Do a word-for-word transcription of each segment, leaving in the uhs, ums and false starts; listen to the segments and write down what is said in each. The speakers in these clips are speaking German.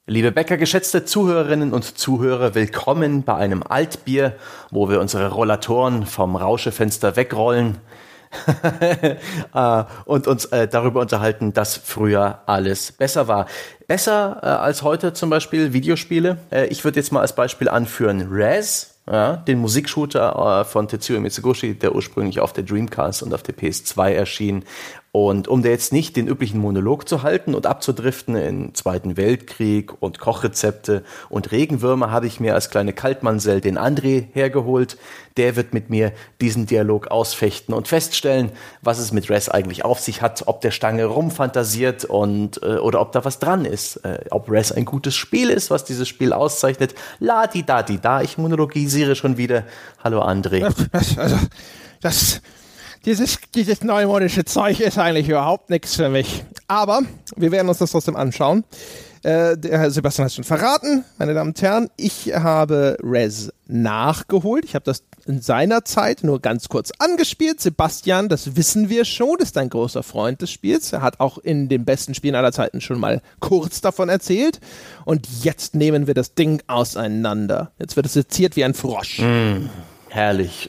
Liebe Bäcker, geschätzte Zuhörerinnen und Zuhörer, willkommen bei einem Altbier, wo wir unsere Rollatoren vom Rauschefenster wegrollen und uns äh, darüber unterhalten, dass früher alles besser war. Besser äh, als heute zum Beispiel Videospiele. Äh, ich würde jetzt mal als Beispiel anführen Rez. Ja, den Musikshooter äh, von Tetsuya Mizuguchi, der ursprünglich auf der Dreamcast und auf der P S zwei erschien. Und um da jetzt nicht den üblichen Monolog zu halten und abzudriften in Zweiten Weltkrieg und Kochrezepte und Regenwürmer, habe ich mir als kleine Kaltmansel den André hergeholt. Der wird mit mir diesen Dialog ausfechten und feststellen, was es mit Rez eigentlich auf sich hat, ob der Stange rumfantasiert und äh, oder ob da was dran ist. Äh, ob Rez ein gutes Spiel ist, was dieses Spiel auszeichnet. La-di-da-di-da, ich monologisiere schon wieder. Hallo André. Das, also, das... Dieses, dieses neumodische Zeug ist eigentlich überhaupt nichts für mich. Aber wir werden uns das trotzdem anschauen. Äh, der Herr Sebastian hat schon verraten, meine Damen und Herren. Ich habe Rez nachgeholt. Ich habe das in seiner Zeit nur ganz kurz angespielt. Sebastian, das wissen wir schon, ist ein großer Freund des Spiels. Er hat auch in den besten Spielen aller Zeiten schon mal kurz davon erzählt. Und jetzt nehmen wir das Ding auseinander. Jetzt wird es seziert wie ein Frosch. Mm. Herrlich.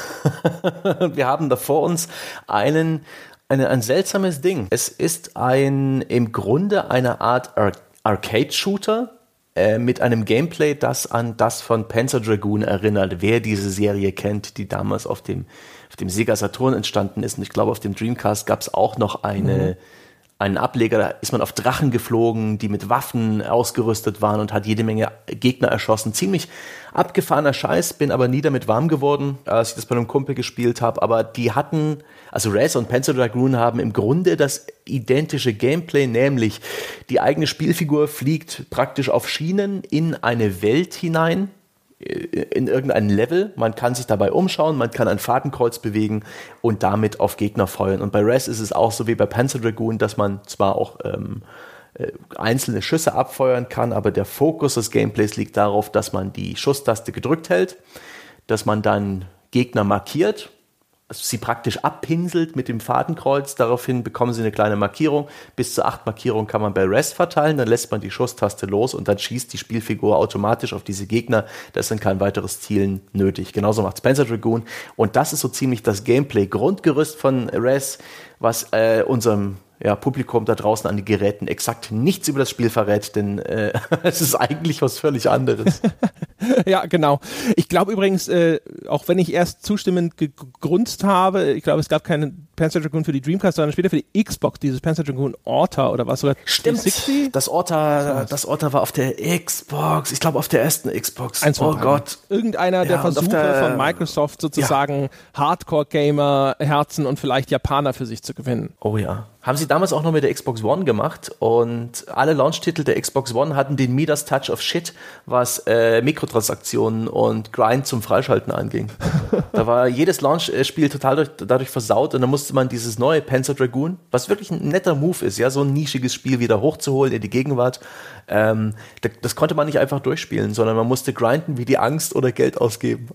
Wir haben da vor uns einen, eine, ein seltsames Ding. Es ist ein im Grunde eine Art Ar- Arcade-Shooter äh, mit einem Gameplay, das an das von Panzer Dragoon erinnert. Wer diese Serie kennt, die damals auf dem, auf dem Sega Saturn entstanden ist. Und ich glaube, auf dem Dreamcast gab es auch noch eine... Mhm. einen Ableger, da ist man auf Drachen geflogen, die mit Waffen ausgerüstet waren und hat jede Menge Gegner erschossen. Ziemlich abgefahrener Scheiß, bin aber nie damit warm geworden, als ich das bei einem Kumpel gespielt habe. Aber die hatten, also Rez und Panzer Dragoon haben im Grunde das identische Gameplay, nämlich die eigene Spielfigur fliegt praktisch auf Schienen in eine Welt hinein, in irgendein Level, man kann sich dabei umschauen, man kann ein Fadenkreuz bewegen und damit auf Gegner feuern. Und bei Rez ist es auch so wie bei Panzer Dragoon, dass man zwar auch ähm, äh, einzelne Schüsse abfeuern kann, aber der Fokus des Gameplays liegt darauf, dass man die Schusstaste gedrückt hält, dass man dann Gegner markiert, also sie praktisch abpinselt mit dem Fadenkreuz, daraufhin bekommen sie eine kleine Markierung. Bis zu acht Markierungen kann man bei Rez verteilen, dann lässt man die Schusstaste los und dann schießt die Spielfigur automatisch auf diese Gegner. Da ist dann kein weiteres Zielen nötig. Genauso macht Panzer Dragoon und das ist so ziemlich das Gameplay-Grundgerüst von Rez, was äh, unserem ja, Publikum da draußen an den Geräten exakt nichts über das Spiel verrät, denn äh, es ist eigentlich was völlig anderes. Ja, genau. Ich glaube übrigens, äh, auch wenn ich erst zustimmend gegrunzt habe, ich glaube, es gab keinen Panzer Dragoon für die Dreamcast, sondern später für die Xbox, dieses Panzer Dragoon Orta oder was sogar. Stimmt, dreihundertsechzig? Das Orta, das Orta war auf der Xbox, ich glaube auf der ersten Xbox. Eins oh Gott. Irgendeiner der ja, Versuche der, von Microsoft sozusagen ja. Hardcore-Gamer-Herzen und vielleicht Japaner für sich zu gewinnen. Oh ja. Haben sie damals auch noch mit der Xbox One gemacht und alle Launch-Titel der Xbox One hatten den Midas Touch of Shit, was äh, Mikrotransaktionen und Grind zum Freischalten anging. Da war jedes Launch-Spiel total durch, dadurch versaut und dann musste man dieses neue Panzer Dragoon, was wirklich ein netter Move ist, ja, so ein nischiges Spiel wieder hochzuholen in die Gegenwart, ähm, das, das konnte man nicht einfach durchspielen, sondern man musste grinden wie die Angst oder Geld ausgeben.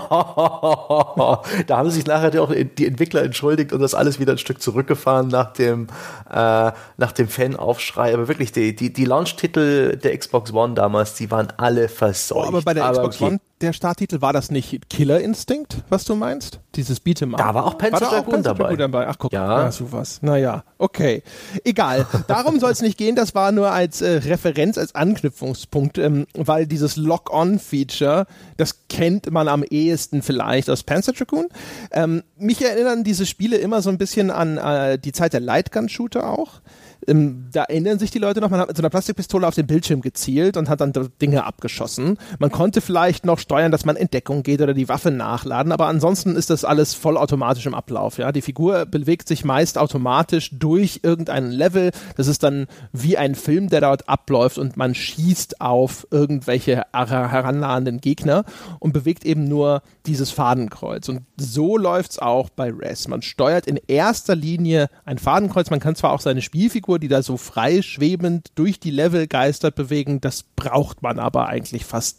Da haben sich nachher auch die Entwickler entschuldigt und das alles wieder ein Stück zurückgefahren nach dem Äh, nach dem Fanaufschrei, aber wirklich, die, die, die Launch-Titel der Xbox One damals, die waren alle verseucht. Oh, aber bei der aber Xbox okay. One, der Starttitel, war das nicht Killer Instinct, was du meinst? Dieses Beat'em Up. Da war auch Panzer Dragoon dabei. dabei. Ach guck, ja. ja, sowas. Naja, okay. Egal. Darum soll es nicht gehen, das war nur als äh, Referenz, als Anknüpfungspunkt, ähm, weil dieses Lock-On-Feature, das kennt man am ehesten vielleicht aus Panzer Dragoon. Ähm, mich erinnern diese Spiele immer so ein bisschen an äh, die Zeit der Lightgun-Shooter auch. Ähm, da erinnern sich die Leute noch, man hat mit so einer Plastikpistole auf den Bildschirm gezielt und hat dann Dinge abgeschossen. Man konnte vielleicht noch steuern, dass man in Deckung geht oder die Waffe nachladen, aber ansonsten ist das alles vollautomatisch im Ablauf. Ja? Die Figur bewegt sich meist automatisch durch irgendein Level. Das ist dann wie ein Film, der dort abläuft und man schießt auf irgendwelche herannahenden Gegner und bewegt eben nur dieses Fadenkreuz. Und so läuft's auch bei Rez. Man steuert in erster Linie ein Fadenkreuz. Man kann zwar auch seine Spielfigur, die da so frei schwebend durch die Level geistert, bewegen. Das braucht man aber eigentlich fast nie.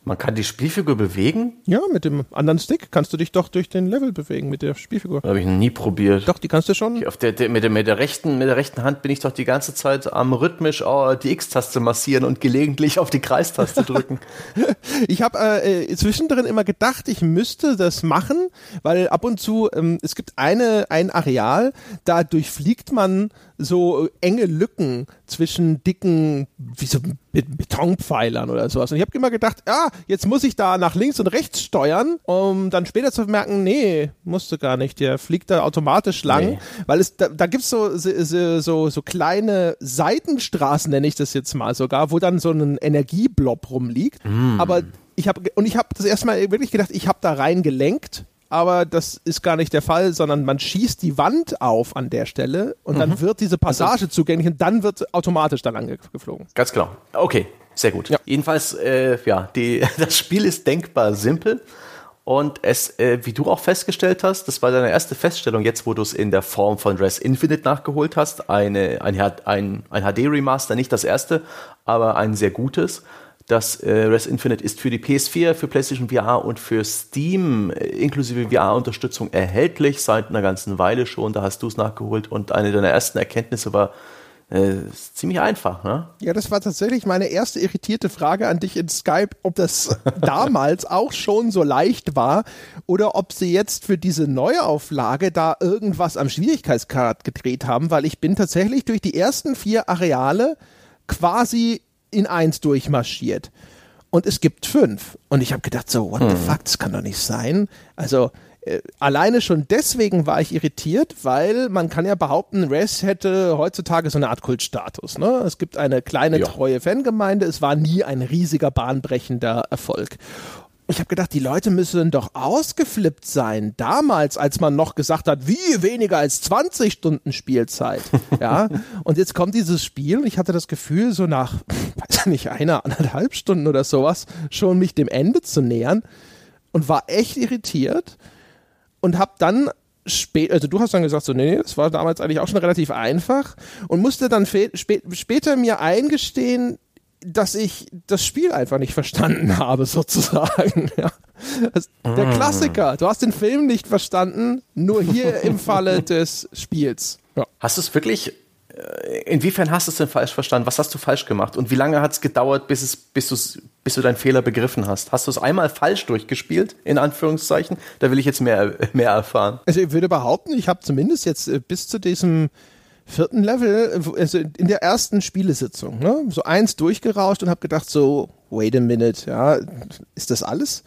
Man kann die Spielfigur bewegen? Ja, mit dem anderen Stick kannst du dich doch durch den Level bewegen mit der Spielfigur. Habe ich noch nie probiert. Doch, die kannst du schon. Auf der, der, mit, der, mit, der rechten, mit der rechten Hand bin ich doch die ganze Zeit am rhythmisch oh, die X-Taste massieren und gelegentlich auf die Kreistaste drücken. Ich habe äh, zwischendrin immer gedacht, ich müsste das machen, weil ab und zu, ähm, es gibt eine, ein Areal, da durchfliegt man so enge Lücken zwischen dicken, wie so Betonpfeilern oder sowas. Und ich habe immer gedacht, ja, jetzt muss ich da nach links und rechts steuern, um dann später zu merken, nee, musste gar nicht, der fliegt da automatisch lang, nee. Weil es, da, da gibt's so, so, so, so kleine Seitenstraßen, nenne ich das jetzt mal sogar, wo dann so ein Energieblob rumliegt. Mm. Aber ich habe, und ich habe das erstmal wirklich gedacht, ich habe da rein gelenkt, aber das ist gar nicht der Fall, sondern man schießt die Wand auf an der Stelle und mhm. dann wird diese Passage zugänglich und dann wird automatisch da lang geflogen. Ganz genau. Okay, sehr gut. Ja. Jedenfalls, äh, ja, die, das Spiel ist denkbar simpel und es, äh, wie du auch festgestellt hast, das war deine erste Feststellung, jetzt wo du es in der Form von Res Infinite nachgeholt hast, eine, ein, ein, ein H D-Remaster, nicht das erste, aber ein sehr gutes. Das äh, Res Infinite ist für die P S vier, für PlayStation V R und für Steam äh, inklusive V R-Unterstützung erhältlich, seit einer ganzen Weile schon. Da hast du es nachgeholt und eine deiner ersten Erkenntnisse war äh, ziemlich einfach, ne? Ja, das war tatsächlich meine erste irritierte Frage an dich in Skype, ob das damals auch schon so leicht war oder ob sie jetzt für diese Neuauflage da irgendwas am Schwierigkeitsgrad gedreht haben, weil ich bin tatsächlich durch die ersten vier Areale quasi in eins durchmarschiert. Und es gibt fünf. Und ich habe gedacht so, what hm. the fuck, das kann doch nicht sein. Also äh, alleine schon deswegen war ich irritiert, weil man kann ja behaupten, Res hätte heutzutage so eine Art Kultstatus. Ne? Es gibt eine kleine, ja. treue Fangemeinde. Es war nie ein riesiger, bahnbrechender Erfolg. Ich habe gedacht, die Leute müssen doch ausgeflippt sein. Damals, als man noch gesagt hat, wie weniger als zwanzig Stunden Spielzeit. Ja. Und jetzt kommt dieses Spiel und ich hatte das Gefühl, so nach, weiß ich nicht, einer, anderthalb Stunden oder sowas, schon mich dem Ende zu nähern und war echt irritiert und habe dann spät, also du hast dann gesagt, so, nee, nee, das war damals eigentlich auch schon relativ einfach und musste dann fe- spä- später mir eingestehen, dass ich das Spiel einfach nicht verstanden habe, sozusagen. Ja. Das, der Klassiker. Du hast den Film nicht verstanden, nur hier im Falle des Spiels. Ja. Hast du es wirklich, inwiefern hast du es denn falsch verstanden? Was hast du falsch gemacht? Und wie lange hat es gedauert, bis, es, bis, du's, bis du deinen Fehler begriffen hast? Hast du es einmal falsch durchgespielt, in Anführungszeichen? Da will ich jetzt mehr, mehr erfahren. Also ich würde behaupten, ich habe zumindest jetzt bis zu diesem vierten Level, also in der ersten Spielesitzung, ne, so eins durchgerauscht und habe gedacht so, wait a minute, ja, ist das alles?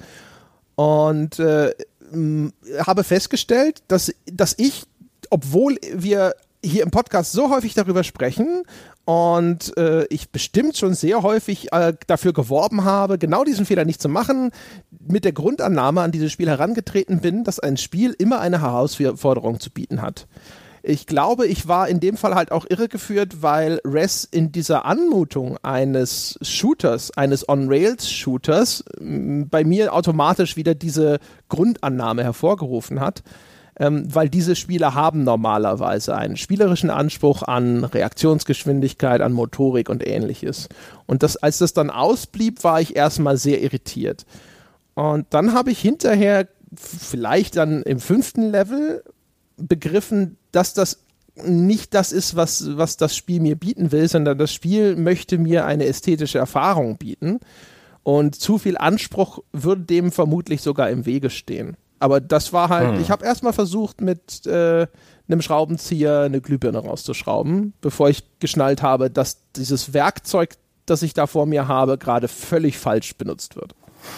Und äh, habe festgestellt, dass, dass ich, obwohl wir hier im Podcast so häufig darüber sprechen und äh, ich bestimmt schon sehr häufig äh, dafür geworben habe, genau diesen Fehler nicht zu machen, mit der Grundannahme an dieses Spiel herangetreten bin, dass ein Spiel immer eine Herausforderung zu bieten hat. Ich glaube, ich war in dem Fall halt auch irregeführt, weil Res in dieser Anmutung eines Shooters, eines On-Rails-Shooters bei mir automatisch wieder diese Grundannahme hervorgerufen hat, ähm, weil diese Spiele haben normalerweise einen spielerischen Anspruch an Reaktionsgeschwindigkeit, an Motorik und ähnliches. Und das, als das dann ausblieb, war ich erstmal sehr irritiert. Und dann habe ich hinterher vielleicht dann im fünften Level begriffen, dass das nicht das ist, was, was das Spiel mir bieten will, sondern das Spiel möchte mir eine ästhetische Erfahrung bieten und zu viel Anspruch würde dem vermutlich sogar im Wege stehen. Aber das war halt, hm. ich habe erstmal versucht mit äh, einem Schraubenzieher eine Glühbirne rauszuschrauben, bevor ich geschnallt habe, dass dieses Werkzeug, das ich da vor mir habe, gerade völlig falsch benutzt wird.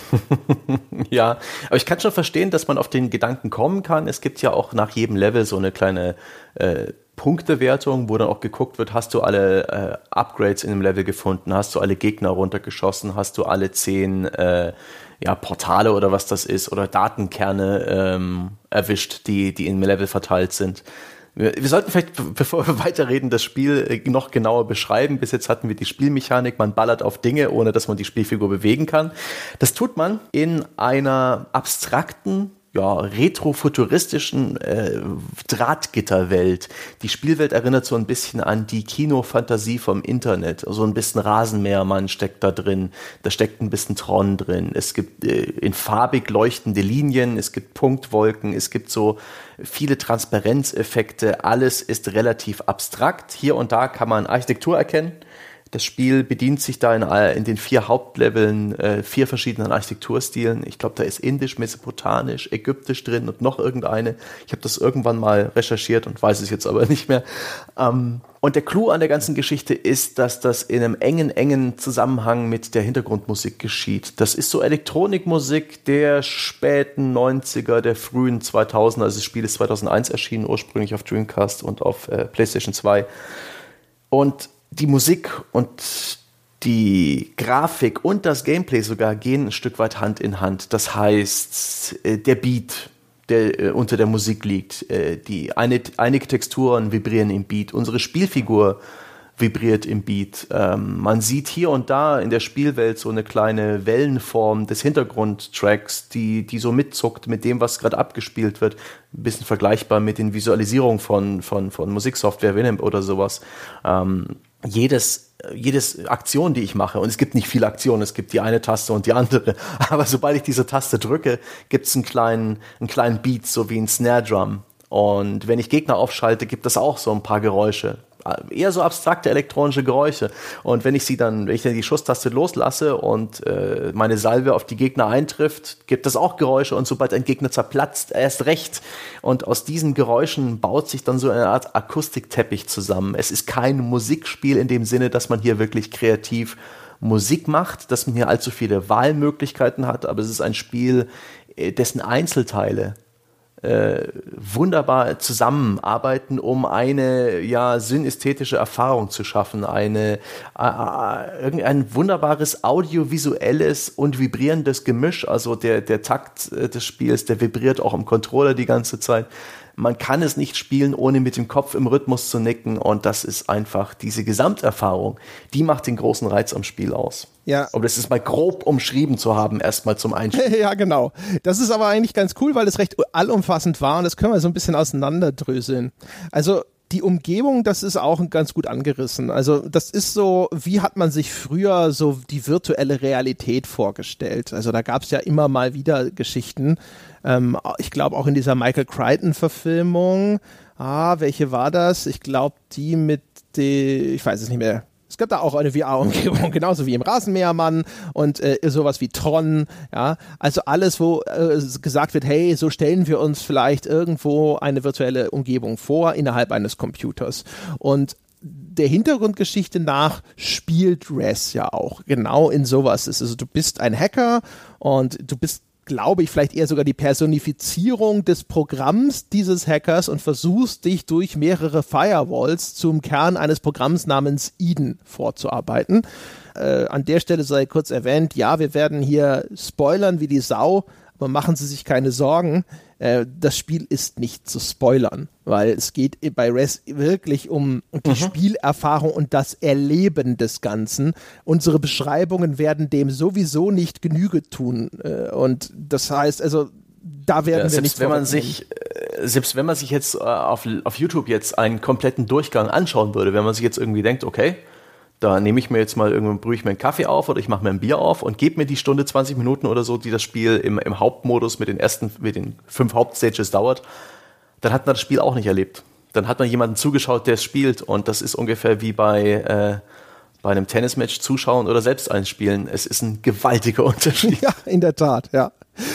Ja, aber ich kann schon verstehen, dass man auf den Gedanken kommen kann. Es gibt ja auch nach jedem Level so eine kleine äh, Punktewertung, wo dann auch geguckt wird, hast du alle äh, Upgrades in dem Level gefunden, hast du alle Gegner runtergeschossen, hast du alle zehn äh, ja, Portale oder was das ist oder Datenkerne ähm, erwischt, die, die im Level verteilt sind. Wir, wir sollten vielleicht, bevor wir weiterreden, das Spiel noch genauer beschreiben. Bis jetzt hatten wir die Spielmechanik, man ballert auf Dinge, ohne dass man die Spielfigur bewegen kann. Das tut man in einer abstrakten ja, retrofuturistischen äh, Drahtgitterwelt. Die Spielwelt erinnert so ein bisschen an die Kinofantasie vom Internet. So also ein bisschen Rasenmähermann steckt da drin, da steckt ein bisschen Tron drin. Es gibt äh, in farbig leuchtende Linien, es gibt Punktwolken, es gibt so viele Transparenzeffekte. Alles ist relativ abstrakt. Hier und da kann man Architektur erkennen. Das Spiel bedient sich da in, in den vier Hauptleveln äh, vier verschiedenen Architekturstilen. Ich glaube, da ist Indisch, Mesopotamisch, Ägyptisch drin und noch irgendeine. Ich habe das irgendwann mal recherchiert und weiß es jetzt aber nicht mehr. Ähm, und der Clou an der ganzen Geschichte ist, dass das in einem engen, engen Zusammenhang mit der Hintergrundmusik geschieht. Das ist so Elektronikmusik der späten neunziger, der frühen zweitausender. Also das Spiel ist zweitausendeins erschienen, ursprünglich auf Dreamcast und auf äh, PlayStation zwei. Und die Musik und die Grafik und das Gameplay sogar gehen ein Stück weit Hand in Hand. Das heißt, der Beat, der unter der Musik liegt, die einige Texturen vibrieren im Beat. Unsere Spielfigur vibriert im Beat. Man sieht hier und da in der Spielwelt so eine kleine Wellenform des Hintergrundtracks, die, die so mitzuckt mit dem, was gerade abgespielt wird. Ein bisschen vergleichbar mit den Visualisierungen von, von, von Musiksoftware, Winamp oder sowas. Ähm, jedes, jedes Aktion, die ich mache, und es gibt nicht viele Aktionen, es gibt die eine Taste und die andere, aber sobald ich diese Taste drücke, gibt es einen kleinen, einen kleinen Beat, so wie ein Snare Drum. Und wenn ich Gegner aufschalte, gibt es auch so ein paar Geräusche. Eher so abstrakte elektronische Geräusche. Und wenn ich sie dann, wenn ich dann die Schusstaste loslasse und äh, meine Salve auf die Gegner eintrifft, gibt es auch Geräusche. Und sobald ein Gegner zerplatzt, erst recht. Und aus diesen Geräuschen baut sich dann so eine Art Akustikteppich zusammen. Es ist kein Musikspiel in dem Sinne, dass man hier wirklich kreativ Musik macht, dass man hier allzu viele Wahlmöglichkeiten hat. Aber es ist ein Spiel, dessen Einzelteile Äh, wunderbar zusammenarbeiten, um eine ja synästhetische Erfahrung zu schaffen, eine äh, äh, ein wunderbares audiovisuelles und vibrierendes Gemisch, also der der Takt äh, des Spiels, der vibriert auch im Controller die ganze Zeit. Man kann es nicht spielen, ohne mit dem Kopf im Rhythmus zu nicken, und das ist einfach diese Gesamterfahrung, die macht den großen Reiz am Spiel aus. Ja. Um das ist mal grob umschrieben zu haben, erstmal zum Einstieg. Ja, genau. Das ist aber eigentlich ganz cool, weil es recht allumfassend war, und das können wir so ein bisschen auseinanderdröseln. Also die Umgebung, das ist auch ganz gut angerissen. Also das ist so, wie hat man sich früher so die virtuelle Realität vorgestellt? Also da gab es ja immer mal wieder Geschichten. Ähm, ich glaube auch in dieser Michael Crichton-Verfilmung. Ah, welche war das? Ich glaube die mit die, ich weiß es nicht mehr. Es gab da auch eine V R-Umgebung, genauso wie im Rasenmähermann und äh, sowas wie Tron, ja, also alles, wo äh, gesagt wird, hey, so stellen wir uns vielleicht irgendwo eine virtuelle Umgebung vor innerhalb eines Computers. Und der Hintergrundgeschichte nach spielt Res ja auch genau in sowas. Also du bist ein Hacker und du bist, glaube ich, vielleicht eher sogar die Personifizierung des Programms dieses Hackers und versuchst dich durch mehrere Firewalls zum Kern eines Programms namens Eden vorzuarbeiten. Äh, an der Stelle sei kurz erwähnt, ja, wir werden hier spoilern wie die Sau, aber machen Sie sich keine Sorgen. Äh, das Spiel ist nicht zu spoilern, weil es geht bei Res wirklich um die mhm. Spielerfahrung und das Erleben des Ganzen. Unsere Beschreibungen werden dem sowieso nicht Genüge tun. Äh, und das heißt, also da werden ja, wir nicht wenn man sich äh, Selbst wenn man sich jetzt äh, auf, auf YouTube jetzt einen kompletten Durchgang anschauen würde, wenn man sich jetzt irgendwie denkt, okay, da nehme ich mir jetzt mal irgendwann, brühe ich mir einen Kaffee auf oder ich mache mir ein Bier auf und gebe mir die Stunde, zwanzig Minuten oder so, die das Spiel im, im Hauptmodus mit den ersten, mit den fünf Hauptstages dauert, dann hat man das Spiel auch nicht erlebt. Dann hat man jemanden zugeschaut, der es spielt, und das ist ungefähr wie bei, äh, bei einem Tennismatch zuschauen oder selbst einspielen. Es ist ein gewaltiger Unterschied. Ja, in der Tat, ja.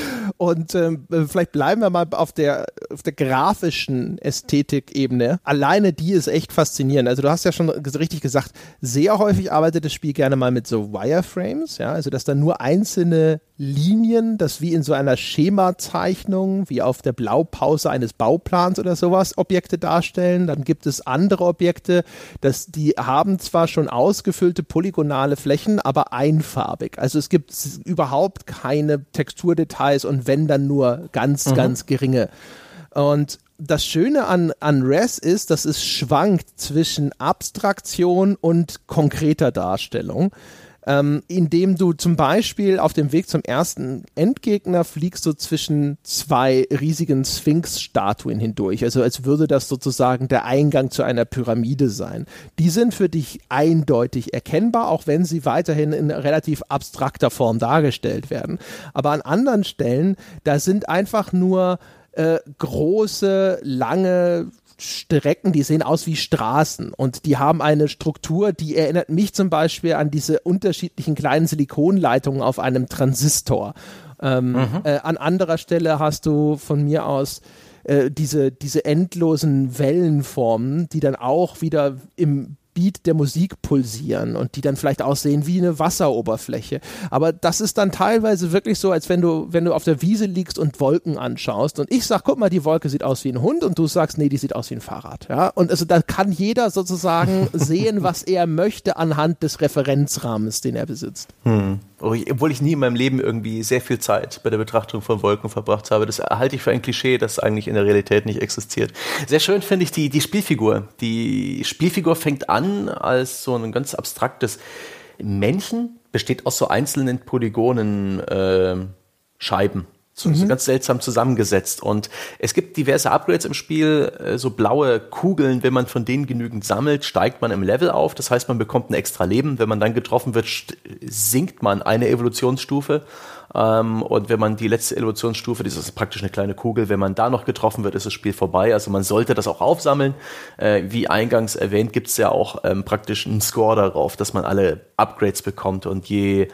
Und ähm, vielleicht bleiben wir mal auf der, auf der grafischen Ästhetik-Ebene. Alleine die ist echt faszinierend. Also du hast ja schon richtig gesagt, sehr häufig arbeitet das Spiel gerne mal mit so Wireframes, ja, also dass da nur einzelne Linien, das wie in so einer Schemazeichnung, wie auf der Blaupause eines Bauplans oder sowas, Objekte darstellen. Dann gibt es andere Objekte, dass die haben zwar schon ausgefüllte polygonale Flächen, aber einfarbig. Also es gibt überhaupt keine Texturdetails und wenn dann nur ganz, mhm. ganz geringe. Und das Schöne an, an Res ist, dass es schwankt zwischen Abstraktion und konkreter Darstellung. ähm, indem du zum Beispiel auf dem Weg zum ersten Endgegner fliegst du zwischen zwei riesigen Sphinx-Statuen hindurch, also als würde das sozusagen der Eingang zu einer Pyramide sein. Die sind für dich eindeutig erkennbar, auch wenn sie weiterhin in relativ abstrakter Form dargestellt werden. Aber an anderen Stellen, da sind einfach nur äh, große, lange Strecken, die sehen aus wie Straßen und die haben eine Struktur, die erinnert mich zum Beispiel an diese unterschiedlichen kleinen Silikonleitungen auf einem Transistor. Ähm, mhm. äh, an anderer Stelle hast du von mir aus äh, diese, diese endlosen Wellenformen, die dann auch wieder im Beat der Musik pulsieren und die dann vielleicht aussehen wie eine Wasseroberfläche. Aber das ist dann teilweise wirklich so, als wenn du, wenn du auf der Wiese liegst und Wolken anschaust und ich sag, guck mal, die Wolke sieht aus wie ein Hund und du sagst, nee, die sieht aus wie ein Fahrrad. Ja? Und also da kann jeder sozusagen sehen, was er möchte anhand des Referenzrahmens, den er besitzt. Hm. Obwohl ich nie in meinem Leben irgendwie sehr viel Zeit bei der Betrachtung von Wolken verbracht habe. Das halte ich für ein Klischee, das eigentlich in der Realität nicht existiert. Sehr schön finde ich die, die Spielfigur. Die Spielfigur fängt an als so ein ganz abstraktes Männchen, besteht aus so einzelnen Polygonen äh, Scheiben. So, mhm. so ganz seltsam zusammengesetzt. Und es gibt diverse Upgrades im Spiel, so blaue Kugeln, wenn man von denen genügend sammelt, steigt man im Level auf. Das heißt, man bekommt ein extra Leben. Wenn man dann getroffen wird, sinkt man eine Evolutionsstufe. Und wenn man die letzte Evolutionsstufe, das ist praktisch eine kleine Kugel, wenn man da noch getroffen wird, ist das Spiel vorbei. Also man sollte das auch aufsammeln. Wie eingangs erwähnt, gibt es ja auch praktisch einen Score darauf, dass man alle Upgrades bekommt. Und je,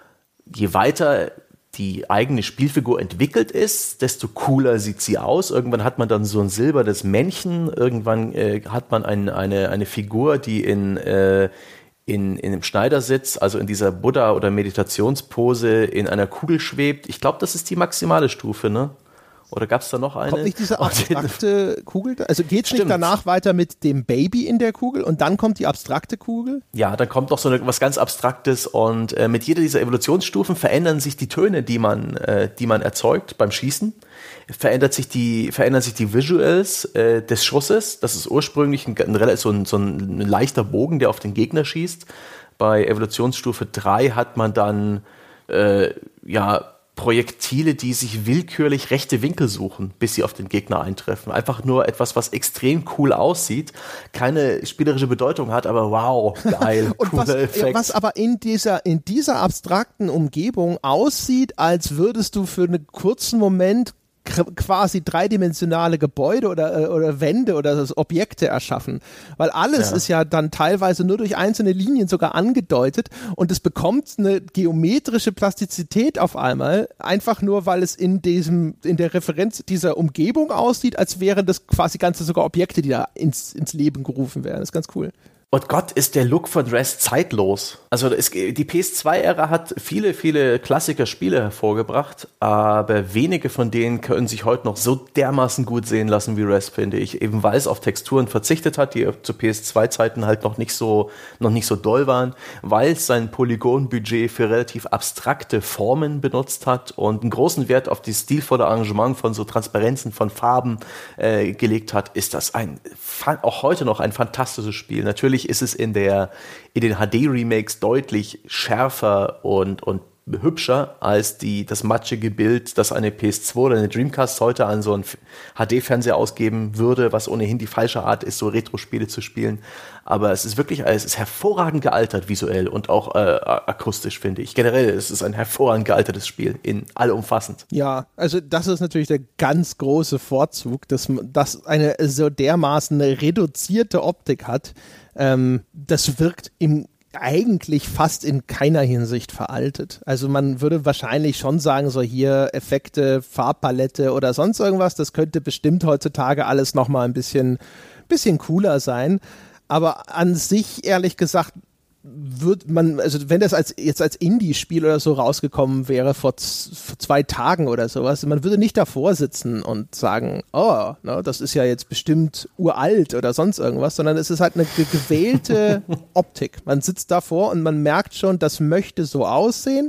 je weiter die eigene Spielfigur entwickelt ist, desto cooler sieht sie aus. Irgendwann hat man dann so ein silbernes Männchen, irgendwann äh, hat man ein, eine, eine Figur, die in, äh, in, in einem Schneidersitz, also in dieser Buddha- oder Meditationspose in einer Kugel schwebt. Ich glaube, das ist die maximale Stufe, ne? Oder gab es da noch eine? Kommt nicht diese abstrakte Kugel? Also geht es nicht danach weiter mit dem Baby in der Kugel und dann kommt die abstrakte Kugel? Ja, dann kommt noch so eine, was ganz Abstraktes und äh, mit jeder dieser Evolutionsstufen verändern sich die Töne, die man, äh, die man erzeugt beim Schießen. Verändert sich die, verändern sich die Visuals äh, des Schusses. Das ist ursprünglich ein, ein, so, ein, so ein leichter Bogen, der auf den Gegner schießt. Bei Evolutionsstufe drei hat man dann äh, ja Projektile, die sich willkürlich rechte Winkel suchen, bis sie auf den Gegner eintreffen. Einfach nur etwas, was extrem cool aussieht, keine spielerische Bedeutung hat, aber wow, geil, und cooler was, Effekt. Was aber in dieser, in dieser abstrakten Umgebung aussieht, als würdest du für einen kurzen Moment quasi dreidimensionale Gebäude oder, oder Wände oder Objekte erschaffen. Weil alles ja. ist ja dann teilweise nur durch einzelne Linien sogar angedeutet und es bekommt eine geometrische Plastizität auf einmal, einfach nur, weil es in diesem, in der Referenz dieser Umgebung aussieht, als wären das quasi ganze sogar Objekte, die da ins, ins Leben gerufen werden. Das ist ganz cool. Und Gott, ist der Look von Rest zeitlos. Also es, die P S zwei Ära hat viele, viele Klassiker-Spiele hervorgebracht, aber wenige von denen können sich heute noch so dermaßen gut sehen lassen wie Rest, finde ich. Eben weil es auf Texturen verzichtet hat, die zu P S zwei Zeiten halt noch nicht so, noch nicht so doll waren, weil es sein Polygonbudget für relativ abstrakte Formen benutzt hat und einen großen Wert auf das stilvolle Arrangement von so Transparenzen von Farben äh, gelegt hat, ist das ein, auch heute noch ein fantastisches Spiel. Natürlich ist es in der in den H D-Remakes deutlich schärfer und und hübscher als die das matschige Bild, das eine P S zwei oder eine Dreamcast heute an so einen H D-Fernseher ausgeben würde, was ohnehin die falsche Art ist, so Retro-Spiele zu spielen. Aber es ist wirklich, es ist hervorragend gealtert visuell und auch äh, akustisch, finde ich. Generell es ist ein hervorragend gealtertes Spiel, in allumfassend. Ja, also das ist natürlich der ganz große Vorzug, dass das eine so dermaßen reduzierte Optik hat. Ähm, das wirkt im eigentlich fast in keiner Hinsicht veraltet. Also man würde wahrscheinlich schon sagen, so hier Effekte, Farbpalette oder sonst irgendwas, das könnte bestimmt heutzutage alles nochmal ein bisschen, bisschen cooler sein. Aber an sich, ehrlich gesagt, wird man, also wenn das als jetzt als Indie-Spiel oder so rausgekommen wäre vor, z- vor zwei Tagen oder sowas, man würde nicht davor sitzen und sagen, oh, no, das ist ja jetzt bestimmt uralt oder sonst irgendwas, sondern es ist halt eine ge- gewählte Optik. Man sitzt davor und man merkt schon, das möchte so aussehen